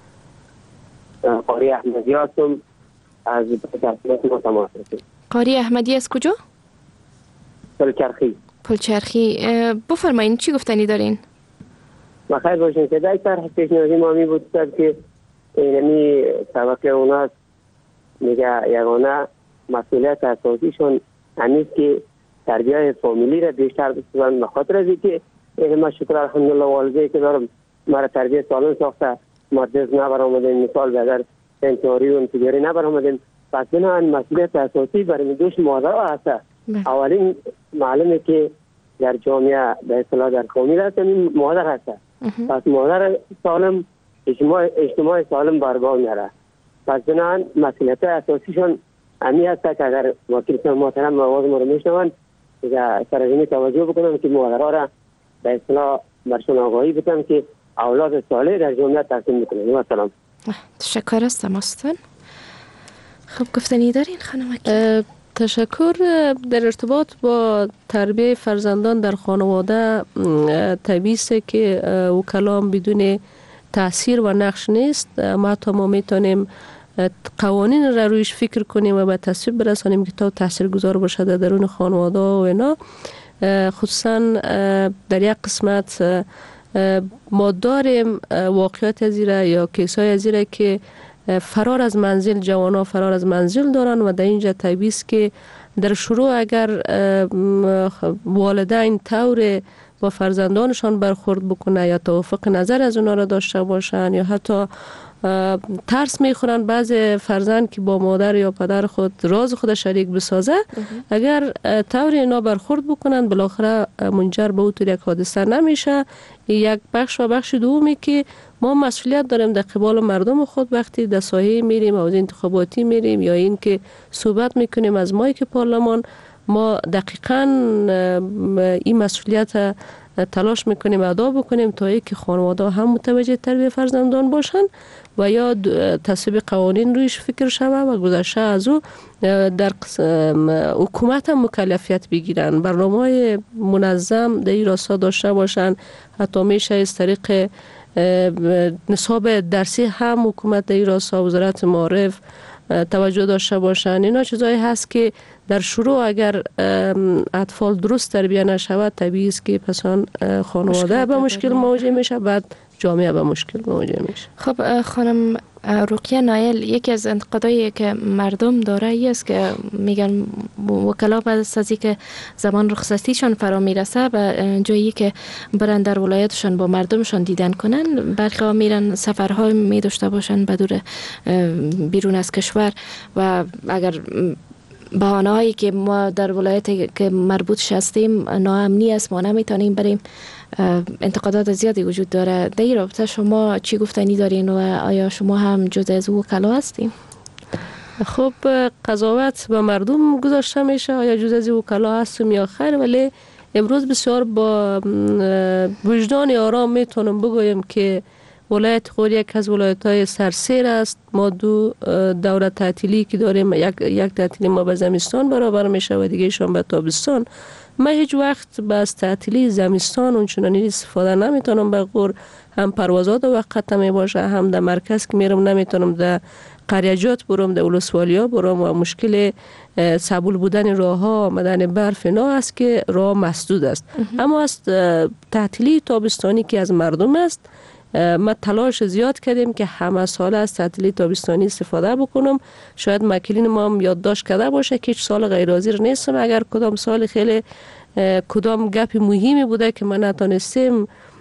قاری احمدی هستم از پلچرخی تماس گرفتم. قاری احمدی از کجا؟ پلچرخی. پلچرخی، بفرمایین چی گفتنی دارین؟ بخیر باشین. که در طرح پیشنهادی ما می بود که اینمی طبقه اونا میگه یگانه مسئولیت اساسیشون همیست که تربیه فامیلی را بیشتر بسازن، به خاطر از اینکه ما شکر الحمدلله والده که دارم مرا تربیه سالم ساخته، ما دست نبرآمدیم، مثال اگر انتحاری و انفجاری نبرآمدیم، پس بنابراین مسئولیت اساسی برای دوش مادر هست. اولین معلومه که در جامعه به اصطلاح در فامیل هست این مادر هست. پس مادر سالم اجتماع اجتماع سالم برگاه میاره. پس بنابراین مسئولیت اساسیشون امی هست که اگر وکیل محترم مواد ما رو میشنون سرزمین توجه بکنم که مادرها را به اصطلاح برشون آگاهی بدم که اولاد صالح در جامعه تحسین میکنه. و سلام. تشکر از تماستون. خب گفتنی دارین خانم؟ تشکر. در ارتباط با تربیه فرزندان در خانواده طبیعی است که وکلام بدون تاثیر و نقش نیست. ما تا ما میتونیم قوانین را رویش فکر کنیم و به تصویب برسانیم که تا تاثیرگذار باشه در درون خانواده و اینا. خصوصا در یک قسمت ما داریم واقعیت از ایره یا کیسای از ایره که فرار از منزل، جوانا فرار از منزل دارن و در اینجا طبیعی است که در شروع اگر والدین طور با فرزندانشان برخورد بکنه یا توافق نظر از اونا را داشته باشن یا حتی ترس میخورن بعض فرزند که با مادر یا پدر خود راز خود شریک بسازه، اگر طور اینا برخورد بکنن بالاخره منجر به اون یک حادثه نمیشه. یک بخش و بخش دومی که ما مسئولیت داریم در قبال مردم خود وقتی در ساحه میریم او انتخاباتی میریم یا این که صحبت میکنیم از مایک پارلمان، ما دقیقاً این مسئولیت تلاش میکنیم ادا بکنیم تا اینکه خانواده هم متوجه تربیت فرزندان باشن و یا تصویب قوانین رویش فکر شوه و گذشته از او در حکومت هم مکلفیت بگیرن، برنامه منظم در این راستا داشته باشن. حتی میشه از طریق نصاب درسی هم حکومت در این راستا وزارت معارف توجه داشته باشن. اینا چیزایی هست که در شروع اگر اطفال درست تربیه نشود طبیعی است که پسان خانواده به مشکل مواجه میشه، بعد جامعه به مشکل مواجه میشه. خب خانم رقیه نایل، یکی از انتقادایی که مردم داره ای است که میگن وکلا بعد از اینکه زمان رخصتیشان فرا میرسه و جایی که برن در ولایتشان با مردمشان دیدن کنن، برخی میرن سفرهای می داشته باشن به دور بیرون از کشور و اگر بهانه هایی که ما در ولایت که مربوط هستیم ناامنی است ما نمیتونیم بریم، انتقادات زیادی وجود داره. در این رابطه شما چی گفتنی دارین و آیا شما هم جزء از وکلا هستین؟ خب قضاوت به مردم گذاشته میشه آیا جزء از وکلا هستیم یا خیر، ولی امروز بسیار با وجدان آرام میتونم بگویم که ولایت خود یک از ولایت‌های سرسیر است. ما دو دوره تعطیلی که داریم، یک یک تعطیلی ما به زمستان برابر میشه و دیگه شون به تابستان. من هیچ وقت باز تعطیلی زمستان اونچنانی استفاده نمیتونم، به قور هم پروازات وقت می باشه، هم در مرکز که میرم نمیتونم در قریجات برم، در ولسوالیا برم و مشکل صبول بودن راه ها، آمدن برف اینا است که راه مسدود است. اما از تعطیلی تابستانی که از مردم است ما تلاش زیاد کردیم که همه سال از تعطیلی تابستانی استفاده بکنم. شاید مکلین ما هم یادداشت کرده باشه که هیچ سال غیر حاضر نیستم، اگر کدام سال خیلی کدام گپ مهمی بوده که من نتونستیم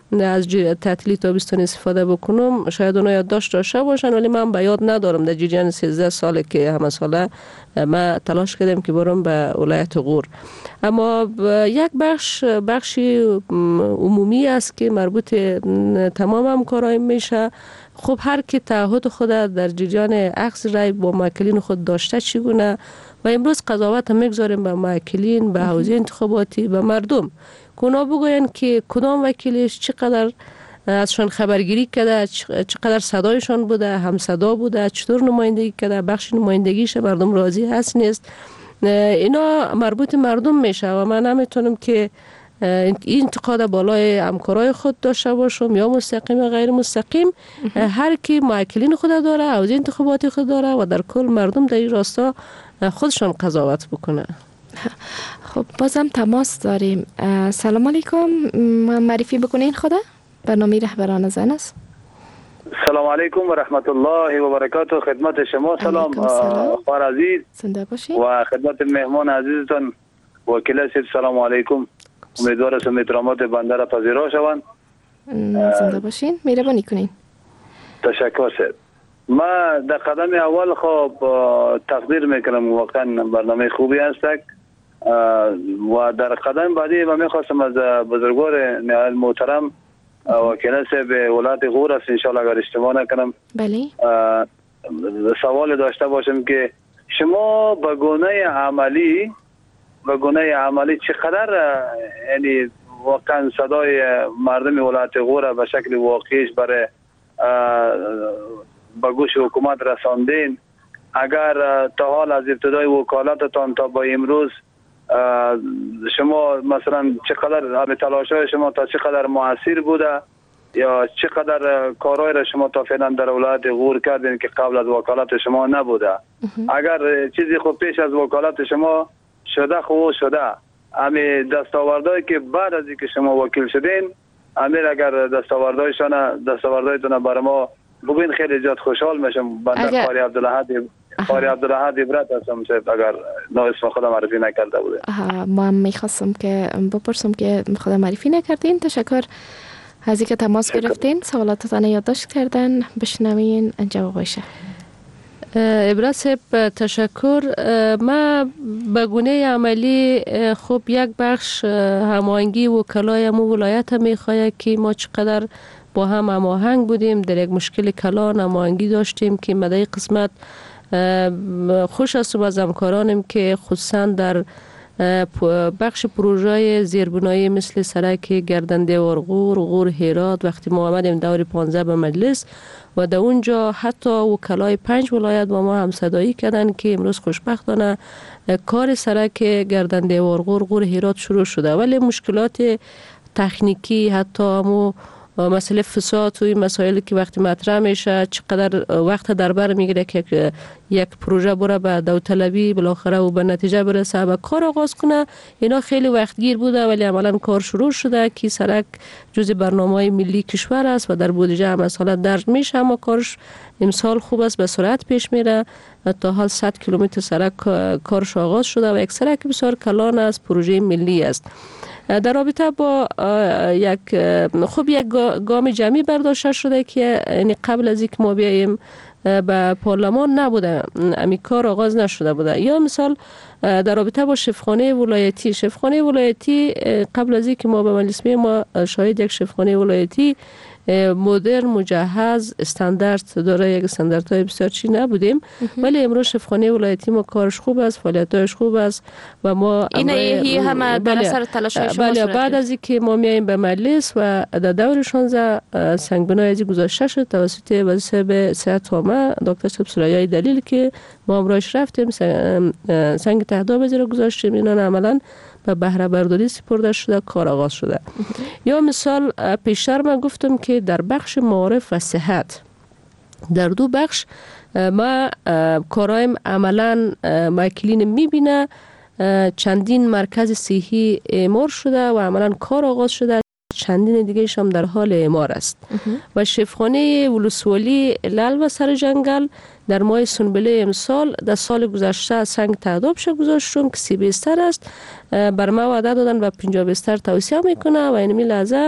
از تعطیلی تابستان استفاده بکنم، شاید اونا یادداشت داشته باشن ولی من به یاد ندارم. در جریان سیزده ساله که همه ساله ما تلاش کردم که برم به ولایت غور. اما یک بخش بخشی عمومی است که مربوط تمام همکارای میشه. خب هر کی تعهد خود در جریان اخذ رای با موکلین خود داشته چگونه و امروز قضاوت میگذاریم به موکلین، به حوزه انتخاباتی، به مردم کونا بگوین که کدام وکیلش چقدر ازشان خبرگیری کرده، چقدر صدایشان بوده، هم صدا بوده، چطور نمایندگی کرده، بخش نمایندگیش مردم راضی هست نیست. اینا مربوط مردم میشه و من نمیتونم که این انتقاد بالای همکارای خود داشته باشم یا مستقیم یا غیر مستقیم. هر کی موکلین خود داره، حوزه انتخاباتی خود داره و در کل مردم در این راستا خودشان قضاوت بکنه. خب بازم تماس داریم. سلام علیکم، معرفی بکنین خدا. برنامه رهبران زن است. سلام علیکم و رحمت الله و برکاته. خدمت شما سلام خواهر عزیز زنده باشین و خدمت مهمان عزیزتان وکیل صاحب سلام علیکم. امیدوار هستم احترامات بنده را پذیرا شوند. زنده باشین، مهربانی کنین. تشکر صاحب. ما در قدم اول خب تقدیر میکنم، واقعا برنامه خوبی است و در قدم بعدی من میخواستم از بزرگوار نهایت محترم وکیل صاحب ولایت غور است ان شاء الله اگر اشتباه نکنم بله سوال داشته باشم که شما به گونه عملی به گونه عملی چقدر یعنی واقعا صدای مردم ولایت غور به شکل واقعیش برای به گوش حکومت رساندین؟ اگر تا حال از ابتدای وکالتتان تا با امروز شما مثلا چقدر تلاش‌های شما تا چقدر موثر بوده یا چقدر کارهای را شما تا فعلا در ولایت غور کردین که قبل از وکالت شما نبوده؟ اگر چیزی خود پیش از وکالت شما شده خوب شده، امی دستاوردهایی که بعد از اینکه شما وکیل شدین امیر اگر دستاوردهایشان دستاوردهایتون برای ما ببین خیلی زیاد خوشحال میشم. بنده قاری عبدالاحد قاری عبدالاحد عبرت هستم صاحب، اگر نه اسم خودم معرفی نکرده بوده. ما هم میخواستم که بپرسم که خودم معرفی نکردین. تشکر از اینکه تماس گرفتین، سوالاتتان یادداشت کردن. بشنوین جوابش. عبرت صاحب تشکر. ما به گونه عملی خب یک بخش هماهنگی وکلای مو ولایت میخواد که ما چقدر با هم هماهنگ بودیم، در یک مشکل کلان هماهنگی داشتیم که مدای قسمت خوش هستم از همکارانم که خصوصا در بخش پروژه زیربنایی مثل سرک گردنده غور غور هرات وقتی ما آمدیم دور پانزده به مجلس و در اونجا حتی وکلای پنج ولایت با ما هم صدایی کردن که امروز خوشبختانه کار سرک گردنده غور غور هرات شروع شده، ولی مشکلات تکنیکی حتی همو مسئله فساد و این مسائلی که وقتی مطرح میشه چقدر وقت در بر میگیره که یک پروژه بره به داوطلبی بالاخره و به نتیجه برسه و کار آغاز کنه، اینا خیلی وقتگیر بوده ولی عملا کار شروع شده که سرک جزء برنامه‌های ملی کشور است و در بودجه هم اصلا درج میشه، اما کارش امسال خوب است، به سرعت پیش میره. تا حال صد کیلومتر سرک کارش آغاز شده و یک سرک بسیار کلان است، پروژه ملی است. در رابطه با یک خوب یک گام جمعی برداشته شده که یعنی قبل از اینکه ما بیاییم به پارلمان نبوده، امی کار آغاز نشده بوده. یا مثال در رابطه با شفاخانه ولایتی، شفاخانه ولایتی قبل از اینکه ما به مجلس بیاییم ما شاهد یک شفاخانه ولایتی مدرن مجهز استاندارد داره، یک استانداردهای بسیار چی نبودیم، ولی امروز شفاخانه ولایتی ما کارش خوب است، فعالیتاش خوب است و ما این هی همه در اثر تلاش شما بله بعد از اینکه ما میایم به مجلس و در دور شانزده سنگبنای از گذاشته شد توسط وزیر به صحت عامه دکتر صاحب سلیای دلیل که ما امروز رفتیم سنگ تهداب از رو گذاشتیم، اینا عملاً به بهره برداری سپرده شده، کار آغاز شده. یا مثال پیشتر من گفتم که در بخش معارف و صحت در دو بخش ما کارایم عملا موکلین میبینه، چندین مرکز صحی اعمار شده و عملا کار آغاز شده، چندین دیگه هم در حال اعمار است. و شفاخانه ولسوالی لال و سر جنگل در ماه سنبله امسال در سال گذشته سنگ تهداب شد گذاشتم که سی بستر است، بر ما وعده دادن و پنجاه بستر توسعه میکنه و این لحظه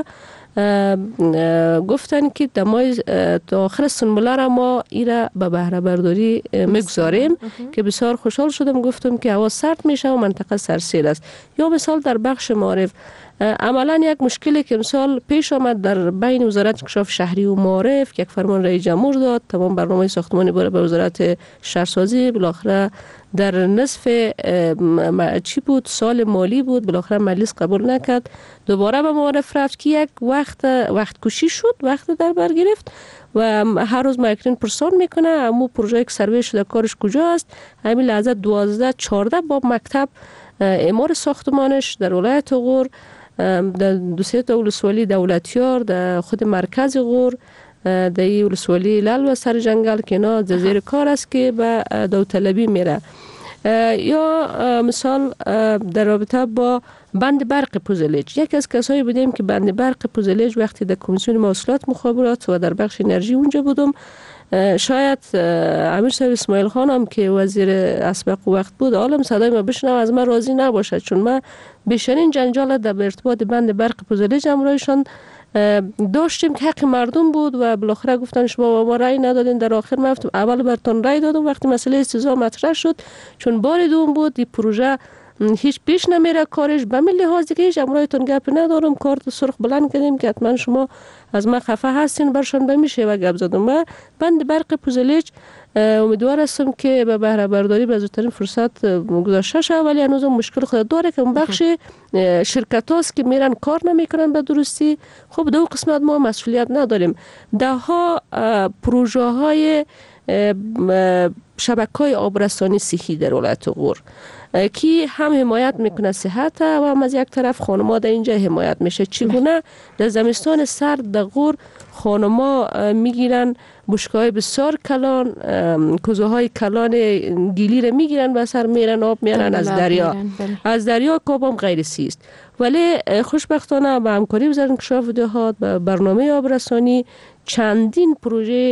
گفتن که دمای تا آخر سنبله را ما ایره به بهره برداری میگذاریم که بسیار خوشحال شدم. گفتم که هوا سرد میشه و منطقه سرسیر است. یا مثال در بخش معارف عملا یک مشکلی که مثال پیش آمد در بین وزارت انکشاف شهری و معارف که یک فرمان رئیس جمهور داد، تمام برنامه ساختمانی بره به وزارت شهرسازی، بالاخره در نصف چی بود سال مالی بود، بالاخره مجلس قبول نکرد، دوباره به معارف رفت که یک وقت وقت کشی شد، وقت در بر گرفت و هر روز مایکرین پرسان میکنه امو پروژه یک سروی شده کارش کجا است. همین لحظه دوازده چهارده با مکتب اعمار ساختمانش در ولایت غور، در دو سه تا ولسوالی دولتیار، در خود مرکز غور، در این ولسوالی لال و سر جنگل که اینا زیر کار است که به داوطلبی میره. یا مثال در رابطه با بند برق پوزلیج، یک از کسایی بودیم که بند برق پوزلیج وقتی در کمیسیون مواصلات مخابرات و در بخش انرژی اونجا بودم، شاید امیر صاحب اسماعیل خان هم که وزیر اسبق وقت بود عالم صدای ما بشنو از من راضی نباشد، چون ما بیشترین جنجال در ارتباط بند برق پوزلیج امرایشان داشتیم که حق مردم بود و بالاخره گفتن شما ما رأی ندادین. در آخر من اول برتون رأی دادم وقتی مسئله استضاء مطرح شد، چون بار دوم بود این پروژه هیچ پیش نمیره کارش. به من لحاظ دیگه هیچ امرایتون گپ ندارم، کارت سرخ بلند کردیم که حتما شما از من خفه هستین برشان بمیشه و گپ زدم. و بند برق پوزلیج امیدوار هستم که به بهره برداری به زودترین فرصت گذاشته شه، ولی هنوز مشکل خود داره که اون بخش شرکت هاست که میرن کار نمیکنن به درستی. خب دو قسمت ما مسئولیت نداریم. ده ها پروژه های شبکه های آبرسانی صحی در ولایت غور کی هم حمایت میکنه صحت و هم از یک طرف خانما در اینجا حمایت میشه. چگونه در زمستان سرد در غور خانما میگیرن بشکه‌های بسیار کلان، کوزه‌های کلان گیلی را میگیرن و سر میرن آب میارن از دریا. از دریا کاب هم غیر سیست، ولی خوشبختانه با همکاری وزارت انکشاف دهات و برنامه آبرسانی چندین پروژه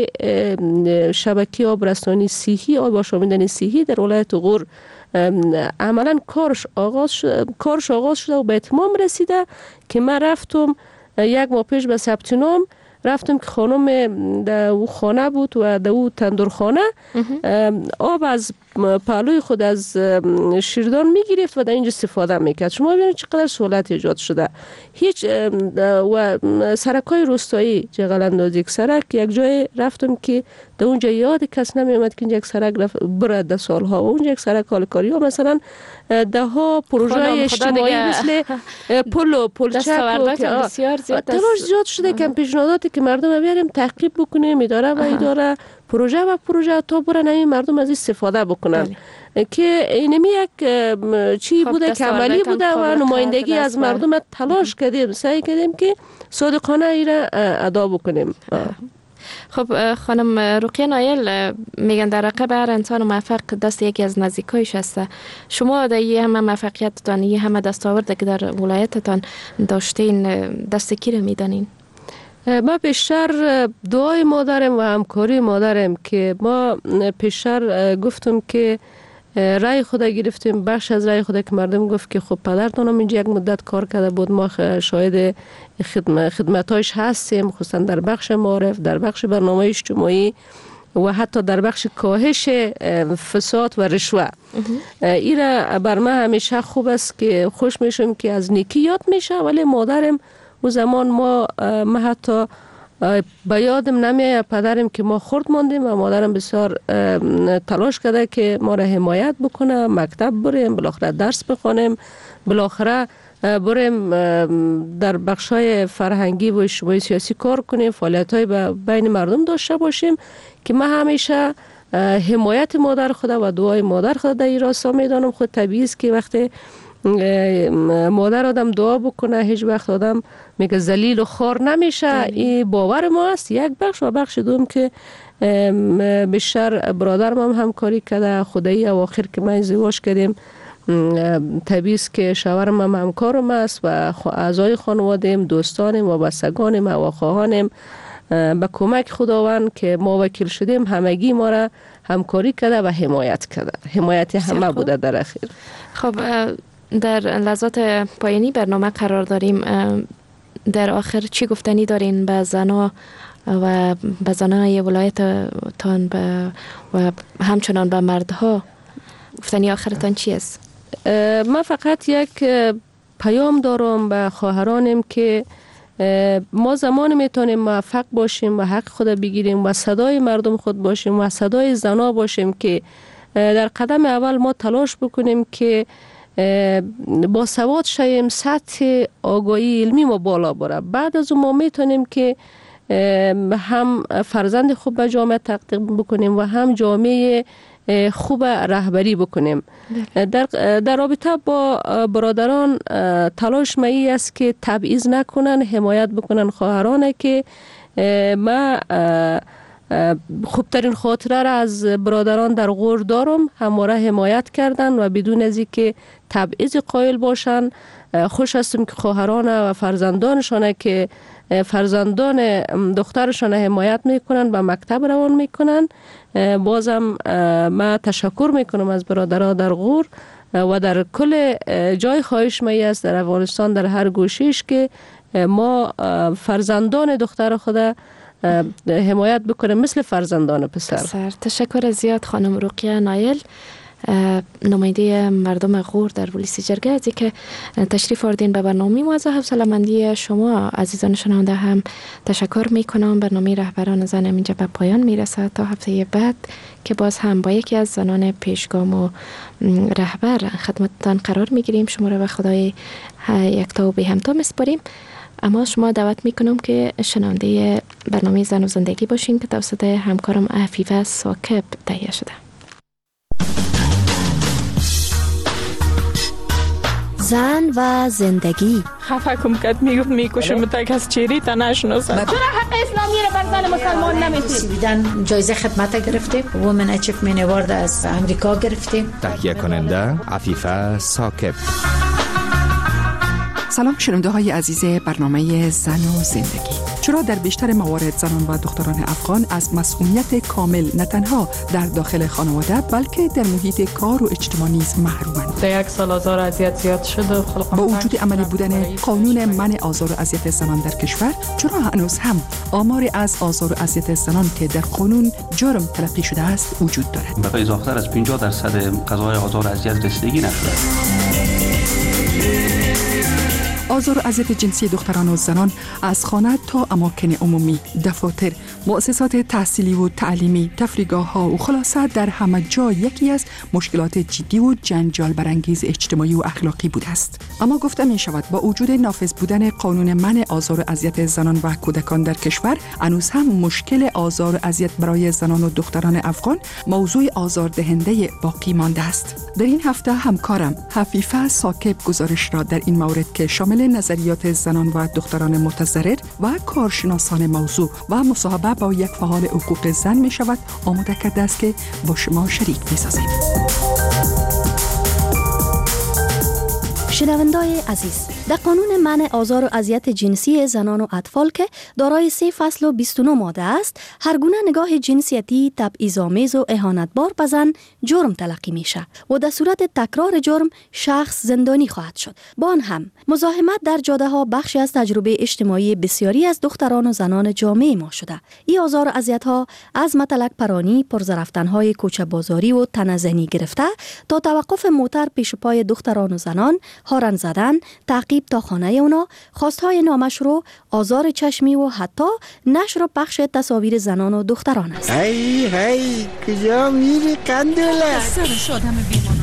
شبکه آبرسانی صحی، آب آشامیدنی صحی در ولایت غور عملا کارش آغاز شده، کارش آغاز شده و به اتمام رسیده که من رفتم یک ماه پیش به ثبت نام، رفتم که خانم در او خانه بود و در او تندورخانه آب از پهلوی خود از شیردان میگرفت و در اینجا استفاده میکرد. شما ببینید چقدر سهولت ایجاد شده. هیچ و سرکای روستایی جغل اندازی یک سرک یک جای رفتم که در اونجا یاد کس نمیومد که اینجا یک سرک برد در سالها و اونجا یک سرک حالکاری ها مثلا ده ها پروژه اجتماعی مثل پل و پلچک و بسیار زیاد تلاش زیاد شده که پیشنهاداتی که مردم بیاریم تعقیب بکنیم اداره و اداره پروژه و پروژه تا برن این مردم از استفاده بکنن که اینمی یک چی بوده که عملی بوده و نمایندگی از مردم تلاش کردیم، سعی کردیم که صادقانه ایره ادا بکنیم. خب خانم رقیه نایل میگن در عقب هر انسان موفق دست یکی از نزدیکایش هست. شما در این همه موفقیتتان، این همه دستاورد که در ولایتتان داشتین دست کی رو میدانین؟ ما بیشتر دعای مادرم و همکاری مادرم که ما پیشتر گفتم که رای خود گرفتیم، بخش از رای خود که مردم گفت که خب پدرتانم اینجا یک مدت کار کرده بود، ما شاید خدمت خدمتایش هستیم، خصوصا در بخش معارف، در بخش برنامه اجتماعی و حتی در بخش کاهش فساد و رشوه. ایره بر من همیشه خوب است که خوش میشم که از نیکی یاد میشه، ولی مادرم و زمان ما ما حتی به یادم نمیاد پدرم که ما خرد ماندیم و مادرم بسیار تلاش کرده که ما را حمایت بکنه، مکتب بریم، بالاخره درس بخونیم، بالاخره بریم در بخشای فرهنگی و اجتماعی سیاسی کار کنیم، فعالیت‌های بین مردم داشته باشیم که من همیشه حمایت مادر خود و دعای مادر خود در این راستا میدانم. خود طبیعی است که وقتی مادر آدم دعا بکنه هیچ وقت آدم میگه ذلیل و خار نمیشه. این باور ما است یک بخش و بخش دوم که بیشتر برادرم هم همکاری کرده خدایی اواخر که ما ازدواج کردیم طبیعی است که شوهرم هم همکارم است و اعضای خانواده‌ام، دوستانم و بستگانم و خواهانم به کمک خداوند که ما وکیل شدیم همگی ما را همکاری کرده و حمایت کرده. حمایت همه بوده در اخیر. خب در لحظات پایانی برنامه قرار داریم. در آخر چی گفتنی دارین به زنا و به زنای ولایتتان و همچنان به مردها؟ گفتنی آخرتان چی است؟ من فقط یک پیام دارم به خواهرانم که ما زمان میتونیم موفق باشیم و حق خود بگیریم و صدای مردم خود باشیم و صدای زنا باشیم که در قدم اول ما تلاش بکنیم که با سواد شویم، سطح آگاهی علمی ما بالا بره. بعد از اون ما میتونیم که هم فرزند خوب به جامعه تقدیم بکنیم و هم جامعه خوب رهبری بکنیم. در, در رابطه با برادران تلاش می است که تبعیض نکنن، حمایت بکنن خواهرانه که ما خوبترین خاطره را از برادران در غور دارم، همواره حمایت کردن و بدون از اینکه تبعیض قائل باشن. خوش هستم که خواهران و فرزندانشان که فرزندان دخترشان حمایت میکنن، به مکتب روان میکنن. بازم من تشکر میکنم از برادرها در غور و در کل جای. خواهش می است در افغانستان در هر گوشهش که ما فرزندان دختر خود حمایت بکنیم مثل فرزندان پسر. پسر. تشکر زیاد خانم رقیه نایل، نماینده مردم غور در پلیس جرگه، از اینکه تشریف آوردین به برنامه ما. از حوصله‌مندی شما عزیزان شنونده هم تشکر میکنم. برنامه رهبران زن اینجا به پایان میرسه. تا هفته بعد که باز هم با یکی از زنان پیشگام و رهبر خدمتتان قرار میگیریم. شما را به خدای یکتا و بی همتا میسپاریم. اما شما دعوت میکنم که شنونده برنامه زن و زندگی باشین که توسط همکارم عفیفه ساکب تهیه شده. زن و زندگی. خفه کم کد میگفت میکشم تا کس چیری تا نشناسم. چرا حق اسلامی رو بر زن مسلمان نمیدید؟ سویدن جایزه خدمت گرفتیم، وومن اچیومنت اوارد از امریکا گرفتیم. تهیه کننده عفیفه ساکب. سلام شنونده های عزیز برنامه زن و زندگی. چرا در بیشتر موارد زنان و دختران افغان از مسئولیت کامل نه تنها در داخل خانواده بلکه در محیط کار و اجتماع نیز محرومند؟ در یک سال آزار و اذیت زیاد شده. با وجود عملی بودن قانون منع آزار و اذیت زنان در کشور، چرا هنوز هم آماری از آزار و اذیت زنان که در قانون جرم تلقی شده است وجود دارد؟ به اضافه از پنجاه درصد قضاهای آزار و اذیت رسیدگی نشده. آزار و اذیت جنسی دختران و زنان از خانه تا اماکن عمومی، دفاتر، مؤسسات تحصیلی و تعلیمی، تفریحگاه‌ها و خلاصه در همه جا یکی از مشکلات جدی و جنجال برانگیز اجتماعی و اخلاقی بوده است. اما گفته می شود با وجود نافذ بودن قانون منع آزار و اذیت زنان و کودکان در کشور، هنوز هم مشکل آزار و اذیت برای زنان و دختران افغان موضوع آزاردهنده باقی مانده است. در این هفته همکارم عفیفه ساکب گزارش را در این مورد که شامل نظریات زنان و دختران متضرر و کارشناسان موضوع و مصاحبه با یک فعال حقوق زن می شود آماده کرده است که با شما شریک می سازیم. شنوندای عزیز، در قانون منع آزار و اذیت جنسی زنان و اطفال که دارای سه فصل و بیست و نه ماده است، هر گونه نگاه جنسیتی، تبعیض‌آمیز و اهانتبار به زن جرم تلقی میشه و در صورت تکرار جرم شخص زندانی خواهد شد. با آن هم مزاحمت در جاده ها بخشی از تجربه اجتماعی بسیاری از دختران و زنان جامعه ما شده. این آزار و اذیت ها از مطلق پرانی، پرزرفتن های کوچه بازاری و تنزنی گرفته تا توقف موتر پیش پای دختران و زنان، هارن زدن، تعقیب تا خانه اونا، خواستهای نامشروع، آزار چشمی و حتی نشر و پخش تصاویر زنان و دختران است. هی هی کجا میری قندوله؟ سرش آدم بیمانه.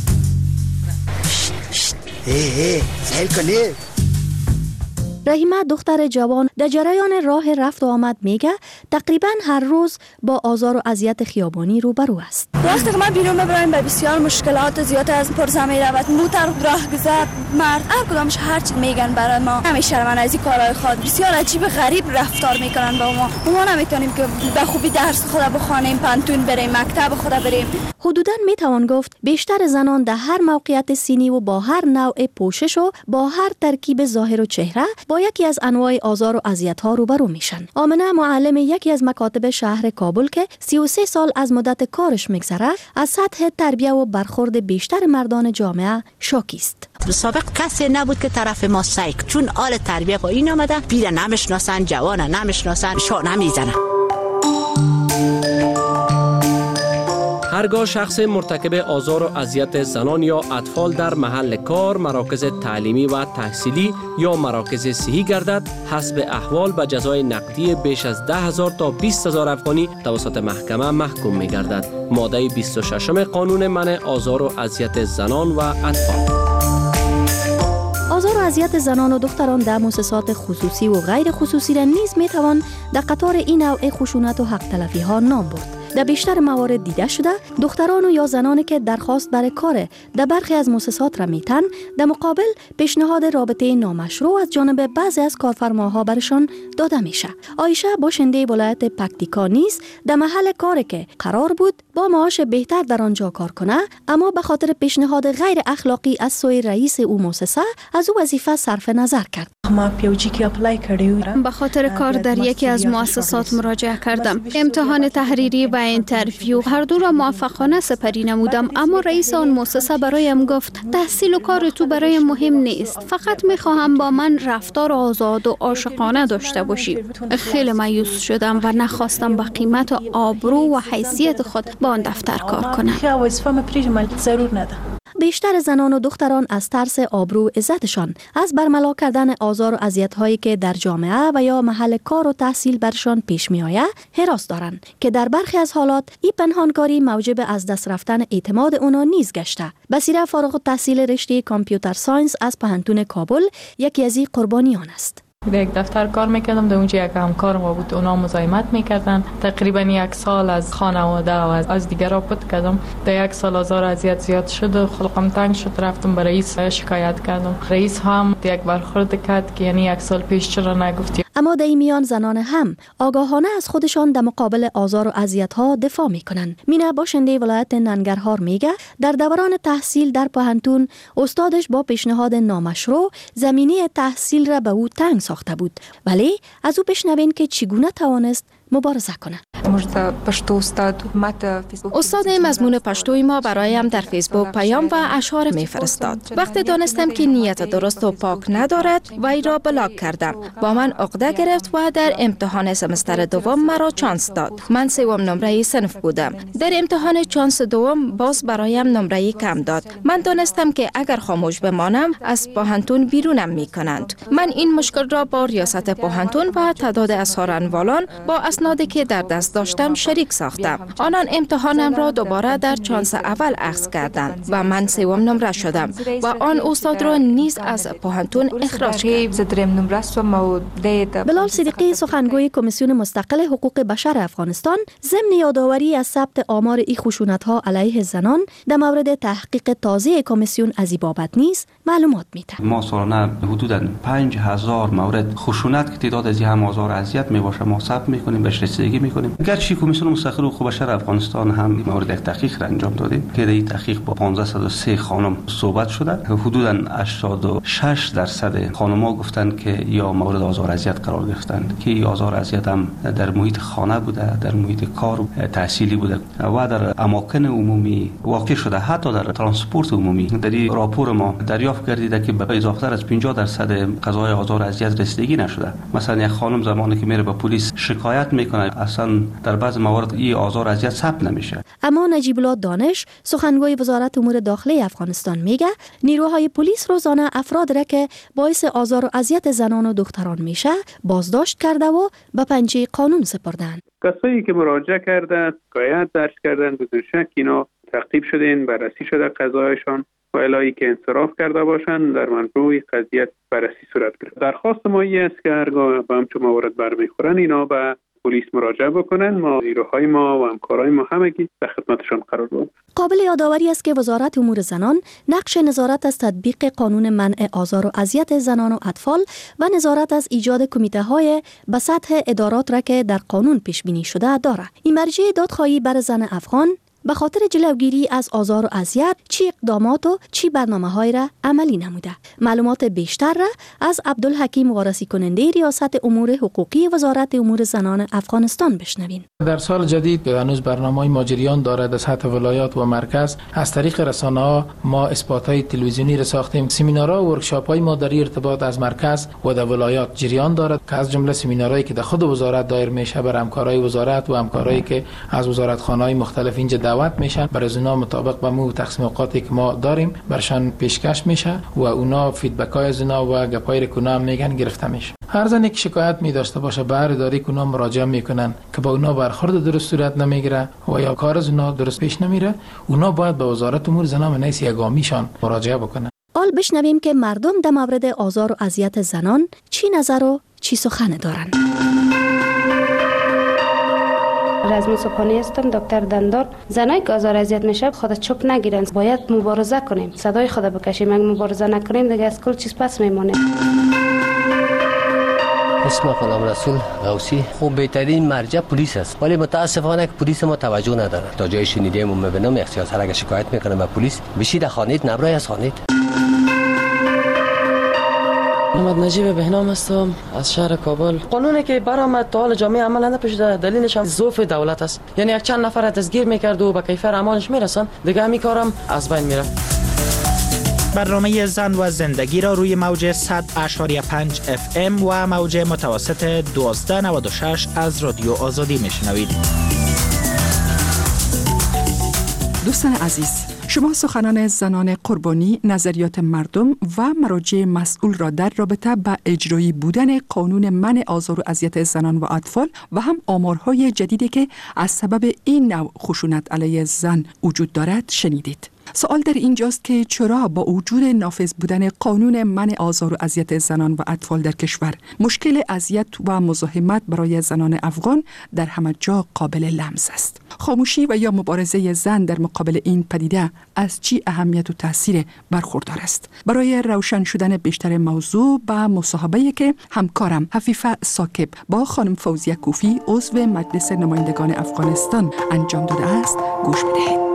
هی هی سهل کنی. رحیمه دختر جوان در جریان راه رفت و آمد میگه تقریبا هر روز با آزار و اذیت خیابانی روبرو است. وقتی که من بیرون ببرم به بسیار مشکلات زیاد از پرسه میرود. موتر راهگذر مرد هر کدامش هر چی میگن برای ما. همیشه من از این کارهای خود بسیار عجیب غریب رفتار میکنن با ما. ما نمیتونیم که به خوبی درس خود بخوانیم، پانتون بریم، مکتب خود بریم. حدوداً میتوان گفت بیشتر زنان در هر موقعیت سنی و با هر نوع پوشش و با هر ترکیب ظاهر و چهره با با یکی از انواع آزار و اذیت‌ها روبرو میشن. آمنه معلم یکی از مکاتب شهر کابل که سی و سه سال از مدت کارش میگذره، از سطح تربیت و برخورد بیشتر مردان جامعه شاکی است. سابق کسی نبود که طرف ما سایک، چون آل تربیت با این آمده، پیر نمیشناسن، جوان نمیشناسن، شانه میزنن. هرگاه شخص مرتکب آزار و اذیت زنان یا اطفال در محل کار، مراکز تعلیمی و تحصیلی یا مراکز صحی گردد، حسب احوال به جزای نقدی بیش از ده هزار تا بیست هزار افغانی توسط محکمه محکوم می گردد. ماده بیست و شش قانون منع آزار و اذیت زنان و اطفال. آزار و اذیت زنان و دختران در مؤسسات خصوصی و غیر خصوصی را نیز می توان در قطار این نوع خشونت و حق تلفی ها نام برد. در بیشتر موارد دیده شده دختران و یا زنانی که درخواست برای کار در برخی از مؤسسات را میتن، در مقابل پیشنهاد رابطه نامشروع از جانب بعضی از کارفرماها برشان داده میشه. عایشه باشنده ولایت پکتیکا نیز در محل کاری که قرار بود با معاش بهتر در آنجا کار کنه، اما به خاطر پیشنهاد غیر اخلاقی از سوی رئیس او مؤسسه از او وظیفه صرف نظر کرد. ما پیوجی کی اپلای کردیم. به خاطر کار در یکی از مؤسسات مراجعه کردم. امتحان تحریری و اینترویو هر دو را موفقانه سپری نمودم، اما رئیس آن مؤسسه برایم گفت تحصیل و کار تو برایم مهم نیست، فقط میخواهم با من رفتار آزاد و عاشقانه داشته باشی. خیلی مایوس شدم و نخواستم با قیمت و آبرو و حیثیت خود با آن دفتر کار کنم. بیشتر زنان و دختران از ترس آبرو عزتشان از برملا کردن آزار و اذیت‌هایی که در جامعه و یا محل کار و تحصیل برشان پیش می‌آید هراس دارند که در برخی از حالات این پنهانکاری موجب از دست رفتن اعتماد اونا نیز گشته. بصیره فارغ التحصیل رشته کامپیوتر ساینس از پوهنتون کابل یکی از این قربانیان است. در یک دفتر کار میکردم، در اونجا یک همکار ما بود، اونا مزاحمت میکردن. تقریبا یک سال از خانواده و از دیگران بود کردم. در یک سال آزار اذیت زیاد شد و خلقم تنگ شد، رفتم به رئیس شکایت کردم. رئیس هم یک برخورد کرد که یعنی یک سال پیش چرا نگفتی. اما در این میان زنان هم آگاهانه از خودشان در مقابل آزار و اذیت‌ها دفاع میکنند. مینا باشنده ولایت ننگرهار میگه در دوران تحصیل در پوهنتون استادش با پیشنهاد نامشروع زمینه تحصیل را به او تنگ ساخته بود، ولی از او بشنوین که چگونه توانست مبارزه کنه. استاد مضمون پشتوی ما برایم در فیسبوک پیام و اشعار میفرستاد. وقتی دانستم که نیت درست و پاک ندارد، وی را بلاک کردم. با من عقده گرفت و در امتحان سمستر دوم مرا چانس داد. من سوم نمره صنف بودم. در امتحان چانس دوم باز برایم نمره کم داد. من دانستم که اگر خاموش بمانم از پوهنتون بیرونم میکنند. من این مشکل را با ریاست پوهنتون و تعداد اظهارنوالان با اسنادی که در دست داشتم شریک ساختم. آنان امتحانم را دوباره در چانس اول اخذ کردند و من سوم نمره شدم و آن استاد را نیز از پوهنتون اخراج کرد. بلال صدیقی سخنگوی کمیسیون مستقل حقوق بشر افغانستان ضمن یادآوری از ثبت آمار این خشونت‌ها علیه زنان در مورد تحقیق تازه کمیسیون از این بابت نیز معلومات می‌دهد. ما سالانه حدوداً پنج هزار مورد خشونت که تعداد از هم آزار اذیت میباشه ما ثبت میکنیم، بهش رسیدگی میکنیم. گرچه کمیسیون مستقل حقوق بشر افغانستان هم مورد یک تحقیق را انجام داده که در این تحقیق با پانزده و سه خانم صحبت شده. حدوداً هشتاد و شش درصد خانم‌ها گفتند که یا مورد آزار اذیت قرار گرفتند که این آزار اذیت هم در محیط خانه بوده، در محیط کار تحصیلی بوده و در اماکن عمومی واقع شده، حتی در ترانسپورت عمومی. در این راپور ما دریافت کردیده که به اضافه تر از پنجاه درصد قضاهای آزار اذیت رسیدگی نشده. مثلا یک خانم زمانی که میره به پلیس شکایت میکنه اصلا در بعض موارد این آزار اذیت ثبت نمیشه. اما نجیب الله دانش سخنگوی وزارت امور داخلی افغانستان میگه نیروهای پلیس روزانه افراد را که باعث آزار و اذیت زنان و دختران میشه بازداشت کرده و به پنجه قانون سپردن. کسایی که مراجعه کردند، شکایت درج کردند، بدون شک اینا تعقیب شدن، بررسی شده قضایشان و الهی که انصراف کرده باشند در مجموع قضیه بررسی صورت گرفت. درخواست ما این است که هرگاه به همچون موارد برمیخورن اینا به پلیس مراجعه بکنن. ما نیروهای ما و همکارای ما همگی در خدمتشان قرار داریم. قابل یادآوری است که وزارت امور زنان نقش نظارت از تطبیق قانون منع آزار و اذیت زنان و اطفال و نظارت از ایجاد کمیته‌های به سطح ادارات را که در قانون پیش بینی شده دارد. این مرجع دادخواهی بر زن افغان به خاطر جلوگیری از آزار و اذیت چی اقدامات و چی برنامه‌های را عملی نموده. معلومات بیشتر را از عبدالحکیم وارسی کننده ریاست امور حقوقی وزارت امور زنان افغانستان بشنوین. در سال جدید هنوز برنامه‌های ماجریان دارد از سطح ولایات و مرکز. از طریق رسانه‌ها ما اسپات‌های تلویزیونی را ساختیم. سمینارها و ورکشاپ‌های ما در ارتباط از مرکز و در ولایات جریان دارد که از جمله سمینارهایی که در خود وزارت دایر میشه بر همکارای وزارت و همکارایی که از وزارتخانه‌های مختلف اینجا دعوت میشن، برای اونا مطابق با مو تقسیم اوقاتی که ما داریم برشان پیشکش میشه و اونا فیدبک‌های از اونا و گپای رکونا میگن گرفته میشه. هر زنی که شکایت می داشته باشه به هر اداره که اونا مراجعه میکنن که با اونا برخورد درست صورت نمیگیره و یا کار از اونا درست پیش نمیره، اونا باید به وزارت امور زنان نیست یگامیشان مراجعه بکنن. حال بشنویم که مردم در مورد آزار و اذیت زنان چی نظر و چی سخن دارند. رزمی صبحانی هستم، دکتر دندان. زنایی که آزار اذیت میشه خود چوب نگیرن، باید مبارزه کنیم، صدای خود بکشیم. اگه مبارزه نکنیم دیگه از کل چیز پس میمونه. اسم غلام رسول غوثی. خوب بهترین مرجع پلیس است، ولی متاسفانه که پلیس ما توجه نداره. تا جای شنیدیم و میبینم احساس هر اگه شکایت میکنه به پلیس بشید خانید نبرای از خانید. محمد نجیب بهنام هستم از شهر کابل. قانونی که برآمد تا حال جامعه عمل نپیچیده، دلیلش هم ضعف دولت است. یعنی یک چند نفر دستگیر میکرد و به کیفر اعمالش میرسن، دیگه همین کارم از بین میره. برنامه زن و زندگی را روی موج صد اشاری پنج اف ام و موج متوسط دوازده نود و شش از رادیو آزادی میشنوید. دوستان عزیز، شما سخنان زنان قربانی، نظریات مردم و مراجع مسئول را در رابطه با اجرایی بودن قانون منع آزار و اذیت زنان و اطفال و هم آمارهای جدیدی که از سبب این نوع خشونت علیه زن وجود دارد شنیدید. سوال در اینجاست که چرا با وجود نافذ بودن قانون منع آزار و اذیت زنان و اطفال در کشور مشکل اذیت و مزاحمت برای زنان افغان در همه جا قابل لمس است؟ خاموشی و یا مبارزه زن در مقابل این پدیده از چی اهمیت و تاثیر برخوردار است؟ برای روشن شدن بیشتر موضوع با مصاحبه‌ای که همکارم حفیفه ساکب با خانم فوزیه کوفی عضو مجلس نمایندگان افغانستان انجام داده است گوش بدهید.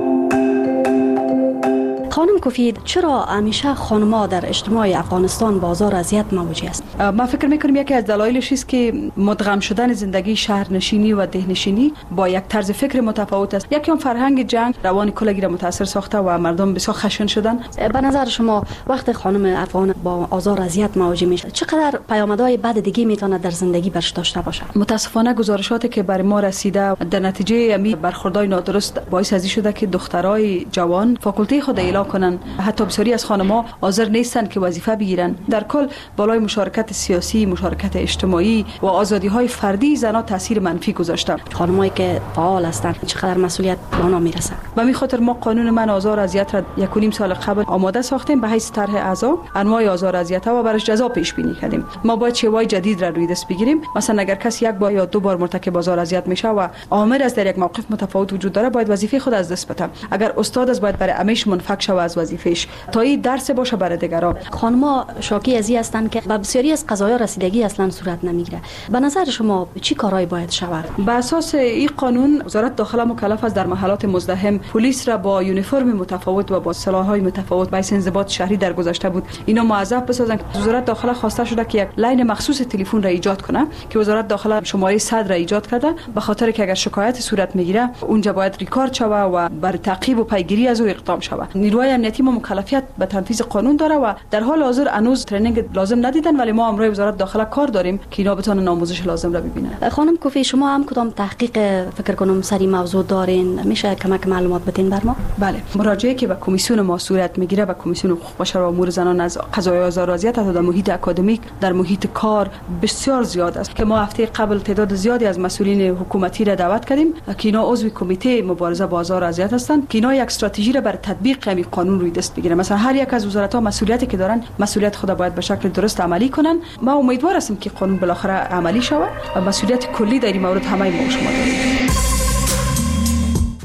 خانم کوفی، چرا همیشه خانم‌ها در اجتماع افغانستان با آزار و اذیت مواجه است؟ ما فکر می‌کنم یکی از دلایلش است که مدغم شدن زندگی شهرنشینی و دهنشینی با یک طرز فکر متفاوت است. یکی هم فرهنگ جنگ روان کلگی را متاثر ساخته و مردم بسیار خشن شدن. به نظر شما وقتی خانم افغان با آزار و اذیت مواجه میشه چقدر پیامدهای بد دیگه میتونه در زندگی برش داشته باشه؟ متاسفانه گزارشاتی که برای ما رسیده در نتیجه امی برخوردهای نادرست باعث ازی شده که دخترای جوان فاکولته خود اعلام کنن. حتی بسیاری از خانم‌ها حاضر نیستند که وظیفه بگیرن. در کل بالای مشارکت سیاسی، مشارکت اجتماعی و آزادی‌های فردی زن‌ها تاثیر منفی گذاشتن. خانمایی که فعال هستند چقدر مسئولیت به آنها میرسه؟ به همین خاطر ما قانون منع آزار و اذیت را یک و نیم سال قبل آماده ساختیم به حیث طرح اعضا انواع آزار و اذیت‌ها و برش جزا پیش بینی کردیم. ما باید شیوه جدید را روی دست بگیریم. مثلا اگر کسی یک بار یا دو بار مرتکب آزار و اذیت میشه و عامل از در یک موقف متفاوت وجود داره، باید وظیفه خود از دست بده. اگر استاد از باید برای همیشه منفک شود از وظیفه‌اش تا این درس باشه برای دیگران. خانم‌ها شاکی ازی هستند که به بسیاری از قضایا رسیدگی اصلا صورت نمیگیره. به نظر شما چی کارهایی باید شود؟ به اساس این قانون وزارت داخله مکلف است در محلات مزدحم پلیس را با یونیفرم متفاوت و با سلاح‌های متفاوت به انضباط شهری در گذشته بود اینا موظف بسازن. وزارت داخله خواسته شده که یک لاین مخصوص تلفن را ایجاد کنه که وزارت داخله شماره صد را ایجاد کرده، به خاطر که اگر شکایت صورت میگیره اونجا باید ریکارد شوه و بر تعقیب و پیگیری از او اقدام شوه. نیروهای امنیتی ما مکلفیت به تنفیذ قانون داره و در حال حاضر هنوز ترنینگ لازم ندیدن، ولی ما امروز وزارت داخله کار داریم که اینا بتونن آموزش لازم را ببینن. خانم کوفی، شما هم کدام تحقیق فکر کنم سری موضوع دارین، میشه کمک معلومات بدین بر ما؟ بله، مراجعه که به کمیسیون ما صورت میگیره، به کمیسیون حقوق بشر و امور زنان از قضای آزار و اذیت در محیط اکادمیک، در محیط کار بسیار زیاد است که ما هفته قبل تعداد زیادی از مسئولین حکومتی را دعوت کردیم که اینا عضو کمیته مبارزه با آزار و اذیت هستند که اینا یک استراتژی را بر تطبیق همین قانون روی دست بگیرن. مثلا هر یک از وزارت‌ها مسئولیتی که دارن مسئولیت خود باید به شکل درست عملی کنن. ما امیدوار هستیم که قانون بالاخره عملی شود و مسئولیت کلی در این مورد همه ما شما داریم.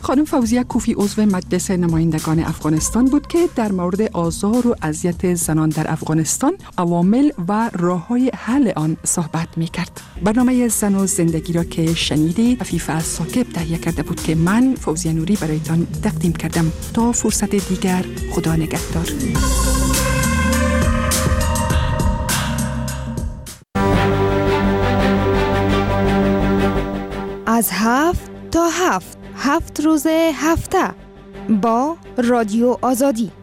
خانم فوزیه کوفی عضو مجلس نمایندگان افغانستان بود که در مورد آزار و اذیت زنان در افغانستان، عوامل و راه‌های حل آن صحبت می‌کرد. برنامه زن و زندگی را که شنیدید عفیفه ساکب تهیه کرده بود که من فوزیه نوری برایتان تقدیم کردم. تا فرصت دیگر، خدا نگهدار. از هفت تا هفت هفت روز هفته با رادیو آزادی.